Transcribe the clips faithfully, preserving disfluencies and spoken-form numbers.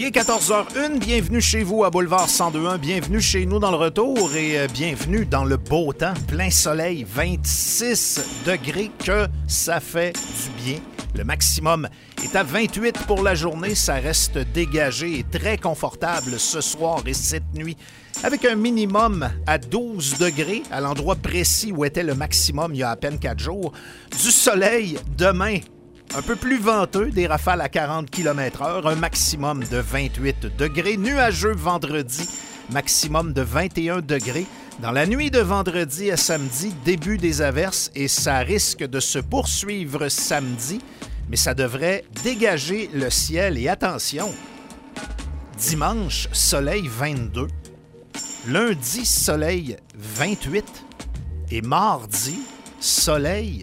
est quatorze heures une, bienvenue chez vous à Boulevard cent deux un, bienvenue chez nous dans le retour et euh, bienvenue dans le beau temps, plein soleil, vingt-six degrés, que ça fait du bien. Le maximum est à vingt-huit pour la journée, ça reste dégagé et très confortable ce soir et cette nuit, avec un minimum à douze degrés à l'endroit précis où était le maximum il y a à peine quatre jours. Du soleil demain. Un peu plus venteux, des rafales à quarante kilomètres heure, un maximum de vingt-huit degrés. Nuageux vendredi, maximum de vingt et un degrés. Dans la nuit de vendredi à samedi, début des averses et ça risque de se poursuivre samedi, mais ça devrait dégager le ciel. Et attention, dimanche, soleil vingt-deux, lundi, soleil vingt-huit et mardi, soleil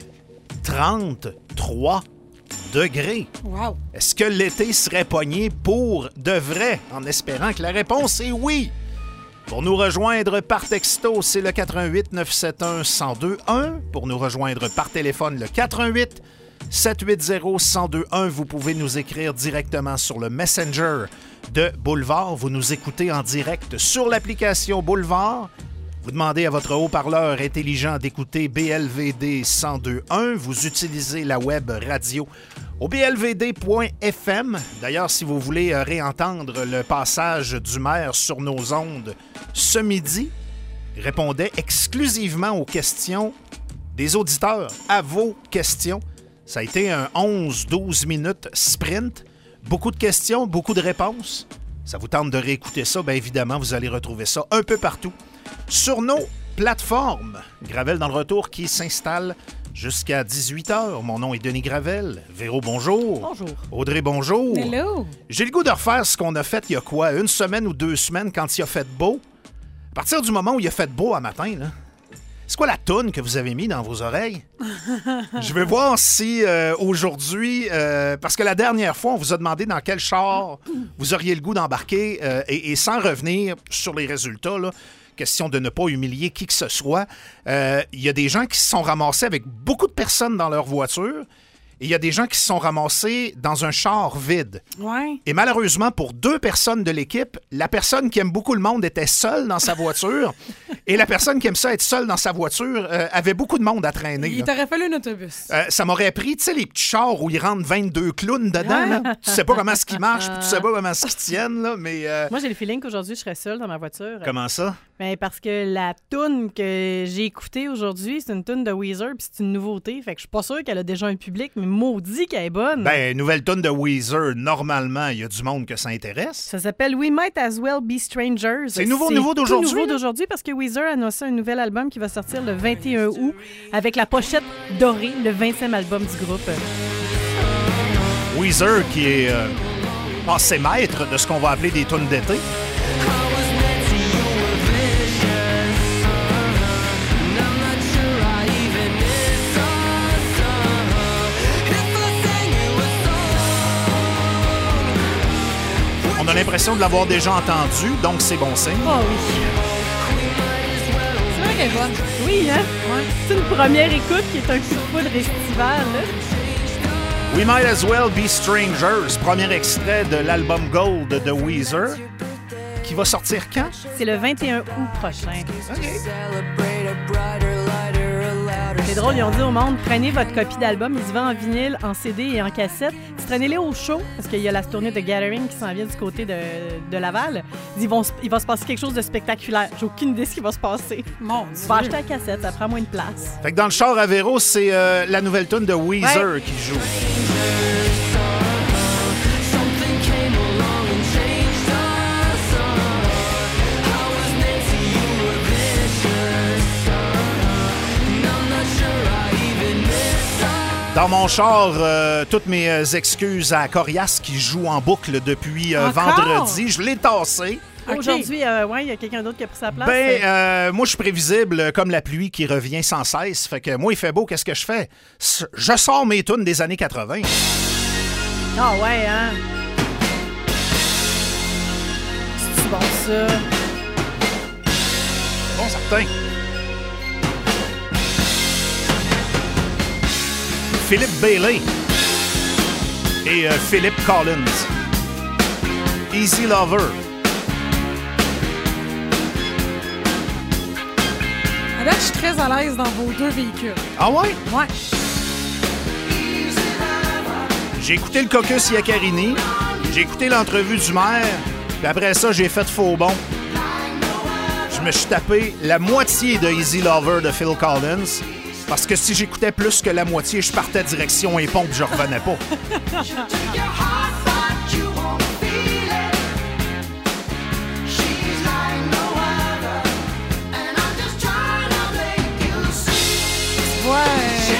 trente-trois degrés. Wow. Est-ce que l'été serait pogné pour de vrai? En espérant que la réponse est oui. Pour nous rejoindre par texto, c'est le quatre un huit neuf sept un un zéro deux un. Pour nous rejoindre par téléphone, le quatre un huit sept huit zéro un zéro deux un. Vous pouvez nous écrire directement sur le Messenger de Boulevard. Vous nous écoutez en direct sur l'application Boulevard. Vous demandez à votre haut-parleur intelligent d'écouter B L V D cent deux un. Vous utilisez la web radio au b l v d point f m. D'ailleurs, si vous voulez réentendre le passage du maire sur nos ondes ce midi, répondait exclusivement aux questions des auditeurs, à vos questions. Ça a été un onze douze minutes sprint. Beaucoup de questions, beaucoup de réponses. Ça vous tente de réécouter ça, bien évidemment, vous allez retrouver ça un peu partout sur nos plateformes. Gravel dans le retour qui s'installe jusqu'à dix-huit heures. Mon nom est Denis Gravel. Véro, bonjour. Bonjour. Audrey, bonjour. Hello. J'ai le goût de refaire ce qu'on a fait il y a quoi? Une semaine ou deux semaines quand il a fait beau? À partir du moment où il a fait beau à matin, là, c'est quoi la toune que vous avez mis dans vos oreilles? Je veux voir si euh, aujourd'hui, euh, parce que la dernière fois, on vous a demandé dans quel char vous auriez le goût d'embarquer euh, et, et sans revenir sur les résultats, là, question de ne pas humilier qui que ce soit. Il euh, y a des gens qui se sont ramassés avec beaucoup de personnes dans leur voiture et il y a des gens qui se sont ramassés dans un char vide. Ouais. Et malheureusement, pour deux personnes de l'équipe, la personne qui aime beaucoup le monde était seule dans sa voiture et la personne qui aime ça être seule dans sa voiture euh, avait beaucoup de monde à traîner. Il là. t'aurait fallu un autobus. Euh, ça m'aurait pris, tu sais, les petits chars où ils rentrent vingt-deux clowns dedans. Là. Tu sais pas comment ce qui marche, puis tu sais pas comment ce qui tiennent, là, mais... Euh... Moi, j'ai le feeling qu'aujourd'hui, je serais seule dans ma voiture. Comment ça? Ben, parce que la toune que j'ai écoutée aujourd'hui, c'est une toune de Weezer, puis c'est une nouveauté. Fait que je suis pas sûre qu'elle a déjà un public, mais maudit qu'elle est bonne. Ben, nouvelle toune de Weezer, normalement, il y a du monde que ça intéresse. Ça s'appelle We Might As Well Be Strangers. C'est nouveau, nouveau d'aujourd'hui? C'est nouveau d'aujourd'hui parce que Weezer a annoncé un nouvel album qui va sortir le vingt et un août avec la pochette dorée, le vingtième album du groupe. Weezer qui est euh, passé maître de ce qu'on va appeler des tunes d'été. On a l'impression de l'avoir déjà entendu, donc c'est bon signe. Oh oui. C'est vrai qu'elle est bonne. Oui, hein? Ouais. C'est une première écoute qui est un coup de foudre estival, là. We Might As Well Be Strangers, premier extrait de l'album Gold de Weezer, qui va sortir quand? C'est le vingt et un août prochain. OK. C'est drôle, ils ont dit au monde, prenez votre copie d'album, il se vend en vinyle, en C D et en cassette. Prenez-les au show, parce qu'il y a la tournée de Gathering qui s'en vient du côté de, de Laval. Ils vont, il va se passer quelque chose de spectaculaire. J'ai aucune idée de ce qui va se passer. Mon Tu vas acheter la cassette, ça prend moins de place. Fait que dans le char à Véro, c'est euh, la nouvelle tune de Weezer ouais. qui joue. Dans mon char, euh, toutes mes excuses à Corias qui joue en boucle depuis euh, vendredi. Je l'ai tassé. Okay. Aujourd'hui, euh, ouais, il y a quelqu'un d'autre qui a pris sa place. Ben, euh, moi, je suis prévisible comme la pluie qui revient sans cesse. Fait que moi, il fait beau, qu'est-ce que je fais? Je sors mes tunes des années quatre-vingt. Ah ouais, hein? C'est bon, ça. Bon, certain. Philippe Bailey et euh, Philippe Collins. Easy Lover. Là, je suis très à l'aise dans vos deux véhicules. Ah ouais? Ouais. J'ai écouté le caucus Iaccarini, j'ai écouté l'entrevue du maire, puis après ça, j'ai fait faux bon. Je me suis tapé la moitié de Easy Lover de Phil Collins, parce que si j'écoutais plus que la moitié, je partais direction et pompe, je revenais pas. Ouais.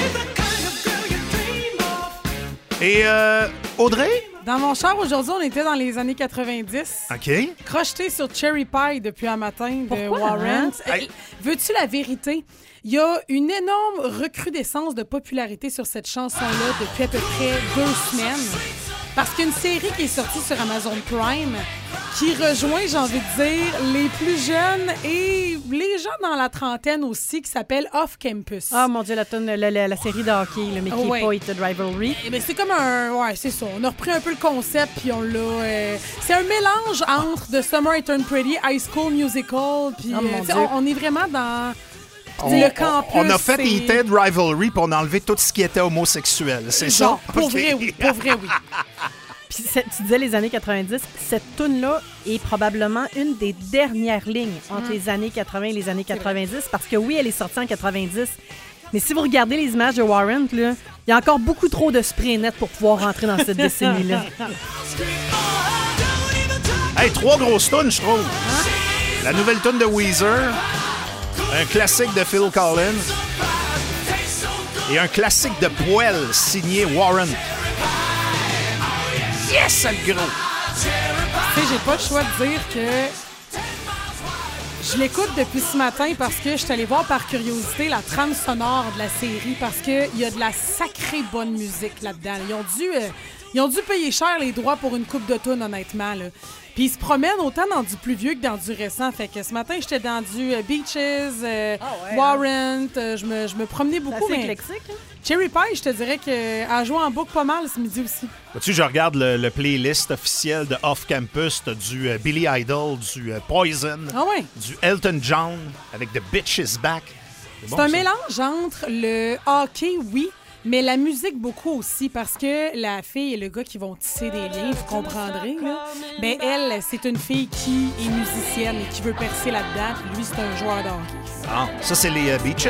Et euh, Audrey? Dans mon char, aujourd'hui, on était dans les années quatre-vingt-dix. OK. Crocheté sur Cherry Pie depuis un matin de Pourquoi, Warren. hein? Euh, Veux-tu la vérité? Il y a une énorme recrudescence de popularité sur cette chanson-là depuis à peu près deux semaines. Parce qu'il y a une série qui est sortie sur Amazon Prime qui rejoint, j'ai envie de dire, les plus jeunes et les gens dans la trentaine aussi, qui s'appelle Off Campus. Ah, mon Dieu, la, tonne, la, la, la série de hockey, le Mickey Ouais. Point Rivalry. Eh bien, c'est comme un... Ouais, c'est ça. On a repris un peu le concept, puis on l'a... euh, C'est un mélange entre The Summer I Turned Pretty, High School Musical, puis Oh, mon euh, tu sais, Dieu. on, on est vraiment dans... On, le campus, on a fait c'est- Heated Rivalry, puis on a enlevé tout ce qui était homosexuel, c'est ça? Genre, pour OK. vrai, oui. Pour vrai, oui. Puis cette- tu disais les années quatre-vingt-dix, cette toune-là est probablement une des dernières lignes entre les années quatre-vingts et les années quatre-vingt-dix, parce que oui, elle est sortie en quatre-vingt-dix, mais si vous regardez les images de Warrant, là, il y a encore beaucoup trop de spray net pour pouvoir rentrer dans cette décennie-là. Hey, trois grosses tunes, je trouve. La nouvelle tune de Weezer, un classique de Phil Collins et un classique de Poel signé Warrant. Yes, le gros! Tu sais, j'ai pas le choix de dire que je l'écoute depuis ce matin parce que je suis allée voir par curiosité la trame sonore de la série parce qu'il y a de la sacrée bonne musique là-dedans. Ils ont dû, euh, ils ont dû payer cher les droits pour une coupe de tunes, honnêtement, là. Puis ils se promènent autant dans du plus vieux que dans du récent. Fait que ce matin, j'étais dans du euh, Beaches, euh, Ah ouais, Warrant. euh, je, me, je me promenais C'est beaucoup. assez Mais éclectique. Hein? Cherry Pie, je te dirais qu'elle a joué en boucle pas mal ce midi aussi. Vois-tu, je regarde le, le playlist officiel de Off Campus. T'as du euh, Billy Idol, du euh, Poison, Ah ouais? du Elton John avec The Bitch Is Back. C'est bon, un ça. mélange entre le hockey, oui, mais la musique beaucoup aussi, parce que la fille et le gars qui vont tisser des liens, vous comprendrez, là. Ben elle, c'est une fille qui est musicienne et qui veut percer là-dedans, puis lui, c'est un joueur de hockey. Ah, ça, c'est les euh, Beaches.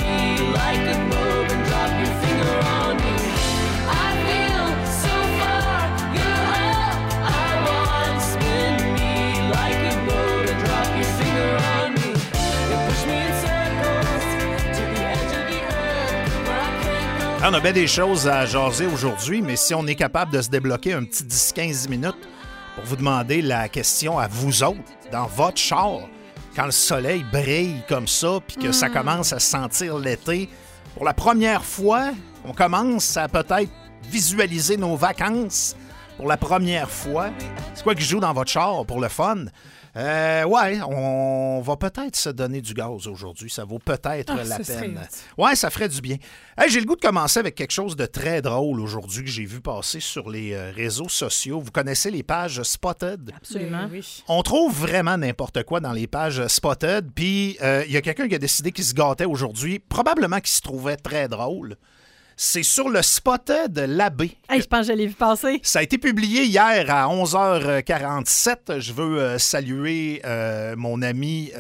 Ah, on a bien des choses à jaser aujourd'hui, mais si on est capable de se débloquer un petit dix à quinze minutes pour vous demander la question à vous autres, dans votre char, quand le soleil brille comme ça, puis que ça commence à sentir l'été, pour la première fois, on commence à peut-être visualiser nos vacances pour la première fois. C'est quoi qui joue dans votre char pour le fun? Euh, ouais, on va peut-être se donner du gaz aujourd'hui. Ça vaut peut-être Ah, la ce serait peine. hot. Ouais, ça ferait du bien. Hey, j'ai le goût de commencer avec quelque chose de très drôle aujourd'hui que j'ai vu passer sur les euh, réseaux sociaux. Vous connaissez les pages Spotted? Absolument. Ben oui. On trouve vraiment n'importe quoi dans les pages Spotted. Puis, il euh, y a quelqu'un qui a décidé qu'il se gâtait aujourd'hui, probablement qu'il se trouvait très drôle. C'est sur le Spotted Labbé. Hey, je pense que je l'ai vu passer. Ça a été publié hier à onze heures quarante-sept. Je veux euh, saluer euh, mon ami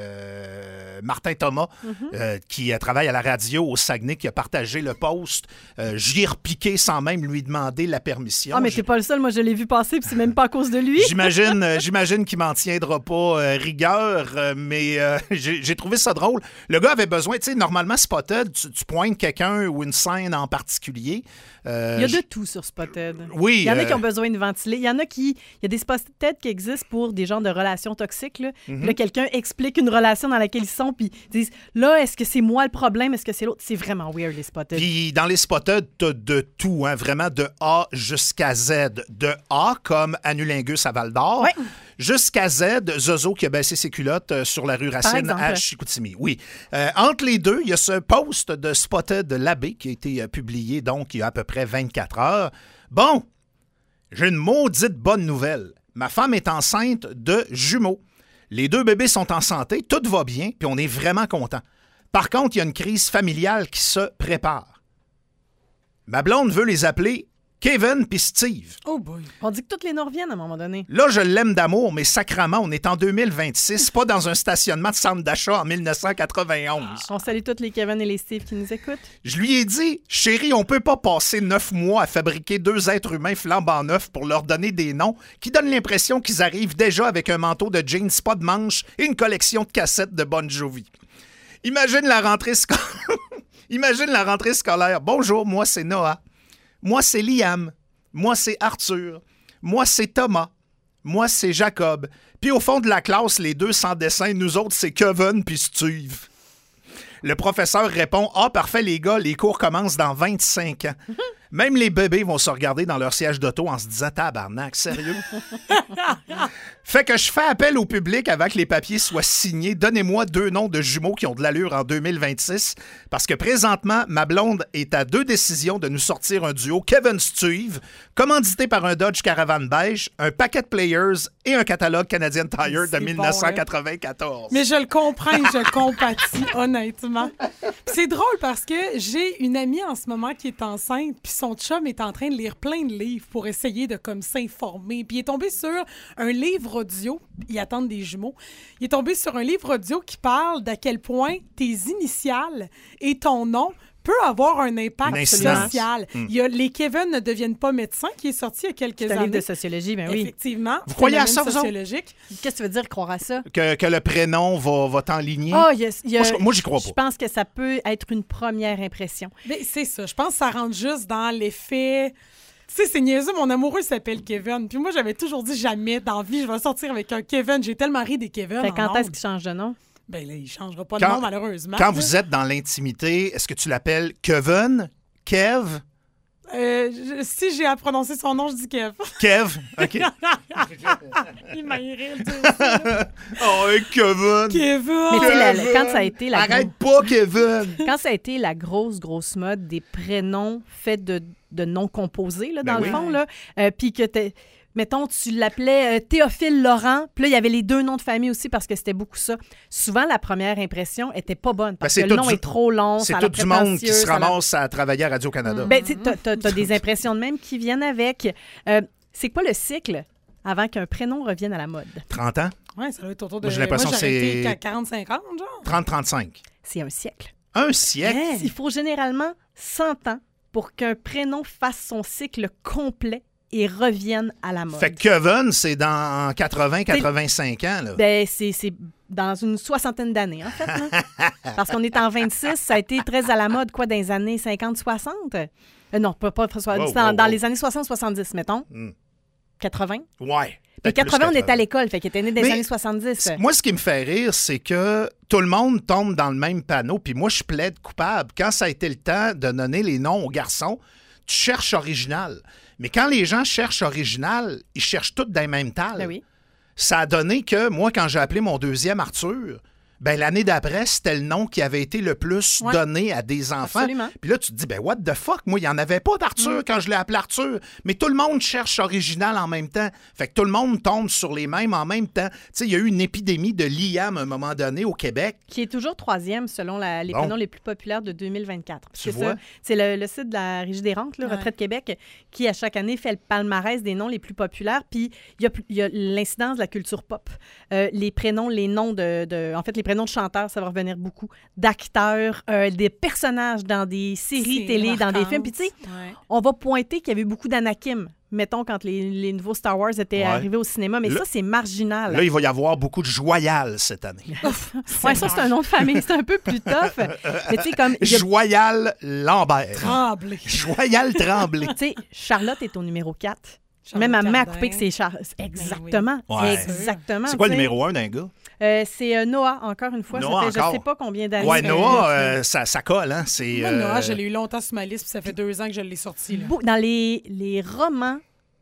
euh, Martin Thomas, Mm-hmm. euh, qui euh, travaille à la radio au Saguenay, qui a partagé le post. Euh, J'y ai repiqué sans même lui demander la permission. Ah, mais J- t'es pas le seul. Moi, je l'ai vu passer, puis c'est même pas à cause de lui. J'imagine, euh, j'imagine qu'il m'en tiendra pas euh, rigueur, euh, mais euh, j'ai j'ai trouvé ça drôle. Le gars avait besoin, tu sais, normalement, Spotted, tu, tu pointes quelqu'un ou une scène en particulier. Euh, Il y a j- de tout sur Spotted. Oui, Il y en a euh, qui ont besoin de ventiler. Il y en a qui... Il y a des Spotted qui existent pour des genres de relations toxiques. Là, Mhm. Puis là, quelqu'un explique une relation dans laquelle ils sont, puis ils disent, là, est-ce que c'est moi le problème? Est-ce que c'est l'autre? C'est vraiment weird, les Spotted. Puis dans les Spotted, t'as de tout, hein, vraiment de A jusqu'à Z. De A comme Anulingus à Val-d'Or, Ouais. jusqu'à Z, Zozo qui a baissé ses culottes euh, sur la rue Racine exemple. à Chicoutimi. Oui. Euh, entre les deux, il y a ce post de Spotted Labbé qui a été euh, publié donc il y a à peu près vingt-quatre heures. Bon, j'ai une maudite bonne nouvelle. Ma femme est enceinte de jumeaux. Les deux bébés sont en santé, tout va bien, puis on est vraiment content. Par contre, il y a une crise familiale qui se prépare. Ma blonde veut les appeler Kevin puis Steve. Oh boy. On dit que toutes les noms reviennent à un moment donné. Là, je l'aime d'amour, mais sacrement, on est en deux mille vingt-six, pas dans un stationnement de centre d'achat en dix-neuf cent quatre-vingt-onze. On salue tous les Kevin et les Steve qui nous écoutent. Je lui ai dit, chérie, on peut pas passer neuf mois à fabriquer deux êtres humains flambant neufs pour leur donner des noms qui donnent l'impression qu'ils arrivent déjà avec un manteau de jeans, pas de manches et une collection de cassettes de Bon Jovi. Imagine la rentrée scolaire. Imagine la rentrée scolaire. Bonjour, moi c'est Noah. Moi c'est Liam. Moi c'est Arthur. Moi c'est Thomas. Moi c'est Jacob. Puis au fond de la classe, les deux sans dessin, nous autres c'est Kevin puis Steve. Le professeur répond « Ah, parfait les gars, les cours commencent dans vingt-cinq ans. » Même les bébés vont se regarder dans leur siège d'auto en se disant « Tabarnak, sérieux? » Fait que je fais appel au public avant que les papiers soient signés. Donnez-moi deux noms de jumeaux qui ont de l'allure en deux mille vingt-six parce que présentement, ma blonde est à deux décisions de nous sortir un duo Kevin-Steve, commandité par un Dodge Caravan beige, un paquet de Players et un catalogue Canadian Tire de C'est dix-neuf cent quatre-vingt-quatorze. Bon, mais je le comprends et je compatis, honnêtement. Puis c'est drôle parce que j'ai une amie en ce moment qui est enceinte, puis son chum est en train de lire plein de livres pour essayer de comme s'informer. Puis il est tombé sur un livre audio, ils attendent des jumeaux, il est tombé sur un livre audio qui parle d'à quel point tes initiales et ton nom peut avoir un impact social. Mm. Il y a Les Kevin ne deviennent pas médecins, qui est sorti il y a quelques C'est un années. livre de sociologie, bien oui. Effectivement. Vous croyez à ça, vous sociologique. Qu'est-ce que tu veux dire, croire à ça? Que, que le prénom va, va t'enligner? Oh, y a, y a, moi, je, moi, j'y crois pas. Je pense que ça peut être une première impression. Mais c'est ça. Je pense que ça rentre juste dans l'effet... Tu sais, c'est niaiseux, mon amoureux s'appelle Kevin. Puis moi, j'avais toujours dit jamais dans la vie, je vais sortir avec un Kevin. J'ai tellement ri des Kevin. Fait quand en est-ce ondes. qu'il change de nom? Ben là, il changera pas Quand- de nom, malheureusement. Quand vous êtes dans l'intimité, est-ce que tu l'appelles Kevin? Kev? Euh, je- si j'ai à prononcer son nom, je dis Kev. Kev? OK. Il m'a irrité, le dire ça. Oh, hey, Kevin! Kevin! Mais tu sais, la- la- Kevin! quand ça a été la Arrête gros- pas, Kevin! Quand ça a été la grosse, grosse mode des prénoms faits de, de noms composés, là, dans Ben le oui. fond, là, euh, puis que t'es- mettons, tu l'appelais euh, Théophile Laurent, puis là, il y avait les deux noms de famille aussi parce que c'était beaucoup ça. Souvent, la première impression était pas bonne parce Ben, c'est que le tout nom du- est trop long, C'est ça a tout l'air du monde qui prétentieux, se ça a l'air- ramasse à travailler à Radio-Canada. Ben, tu sais, t'as- t'as t'as des impressions de même qui viennent avec. Euh, c'est quoi le cycle avant qu'un prénom revienne à la mode? trente ans? Ouais, ça doit être autour de... Moi, j'ai l'impression Moi, que j'aurais c'est- été à quarante cinquante, genre. trente trente-cinq. C'est un siècle. Un siècle? Il faut généralement cent ans pour qu'un prénom fasse son cycle complet et revienne à la mode. Fait que Kevin, c'est dans quatre-vingts quatre-vingt-cinq ans, là. Ben, c'est, c'est dans une soixantaine d'années, en fait. Là. Parce qu'on est en vingt-six, ça a été très à la mode, quoi, dans les années cinquante soixante? Euh, non, pas, pas soixante-dix, Wow, dans, wow, dans wow. les années soixante soixante-dix, mettons. Mm. quatre-vingts. Ouais. Et peut-être plus quatre-vingts, on était à quatre-vingts. l'école, fait qu'il était né dans les Mais années soixante-dix. Moi, ce qui me fait rire, c'est que tout le monde tombe dans le même panneau, puis moi, je plaide coupable. Quand ça a été le temps de donner les noms aux garçons, tu cherches original. Mais quand les gens cherchent original, ils cherchent tous dans les mêmes tales. Ben oui. Ça a donné que, moi, quand j'ai appelé mon deuxième Arthur, ben l'année d'après, c'était le nom qui avait été le plus Ouais. donné à des enfants. Absolument. Puis là, tu te dis, ben what the fuck? Moi, il n'y en avait pas d'Arthur quand je l'ai appelé Arthur. Mais tout le monde cherche original en même temps. Fait que tout le monde tombe sur les mêmes en même temps. Tu sais, il y a eu une épidémie de Liam à un moment donné au Québec. Qui est toujours troisième selon la- les Bon. prénoms les plus populaires de deux mille vingt-quatre. Tu C'est vois? ça. C'est le, le site de la Régie des rentes, là, Ouais. Retraite Québec, qui à chaque année fait le palmarès des noms les plus populaires. Puis il y a, plus- il y a l'incidence de la culture pop. Euh, les prénoms, les noms de, de- En fait, les prénoms de chanteurs, ça va revenir beaucoup. D'acteurs, euh, des personnages dans des séries C'est télé, dans des marquant. films. Puis tu sais, Ouais. on va pointer qu'il y avait beaucoup d'Anakim, mettons, quand les, les nouveaux Star Wars étaient Ouais. arrivés au cinéma. Mais Là- ça, c'est marginal. Là, il va y avoir beaucoup de Joyal cette année. Ouais, ça, c'est un nom de famille. C'est un peu plus tough. Mais tu sais, comme... il y a- Joyal Lambert. Tremblé. Joyal Tremblay. Tu sais, Charlotte est au numéro quatre. Charlotte Même à ma Cardin. coupé que c'est Char... Exactement. Ouais. Exactement. C'est quoi le tu sais. numéro un d'un gars? Euh, c'est euh, Noah, encore une fois. Noah ça fait encore. je sais pas combien d'années. Ouais, que- Noah, euh, ça, ça colle, hein? C'est, Moi, euh, Noah, je l'ai eu longtemps sur ma liste, puis ça fait deux ans que je l'ai sorti. Là. Beau- Dans les, les romans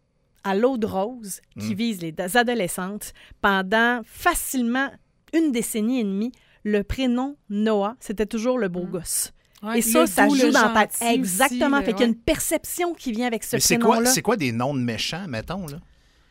à l'eau de rose qui Mm. visent les adolescentes, pendant facilement une décennie et demie, le prénom Noah, c'était toujours le beau gosse. Ouais, et ça, le ça doux, joue le dans ta tête. gentil Exactement. aussi, fait là, qu'il y a ouais. une perception qui vient avec ce Mais c'est quoi, prénom-là. c'est quoi des noms de méchants, mettons, là?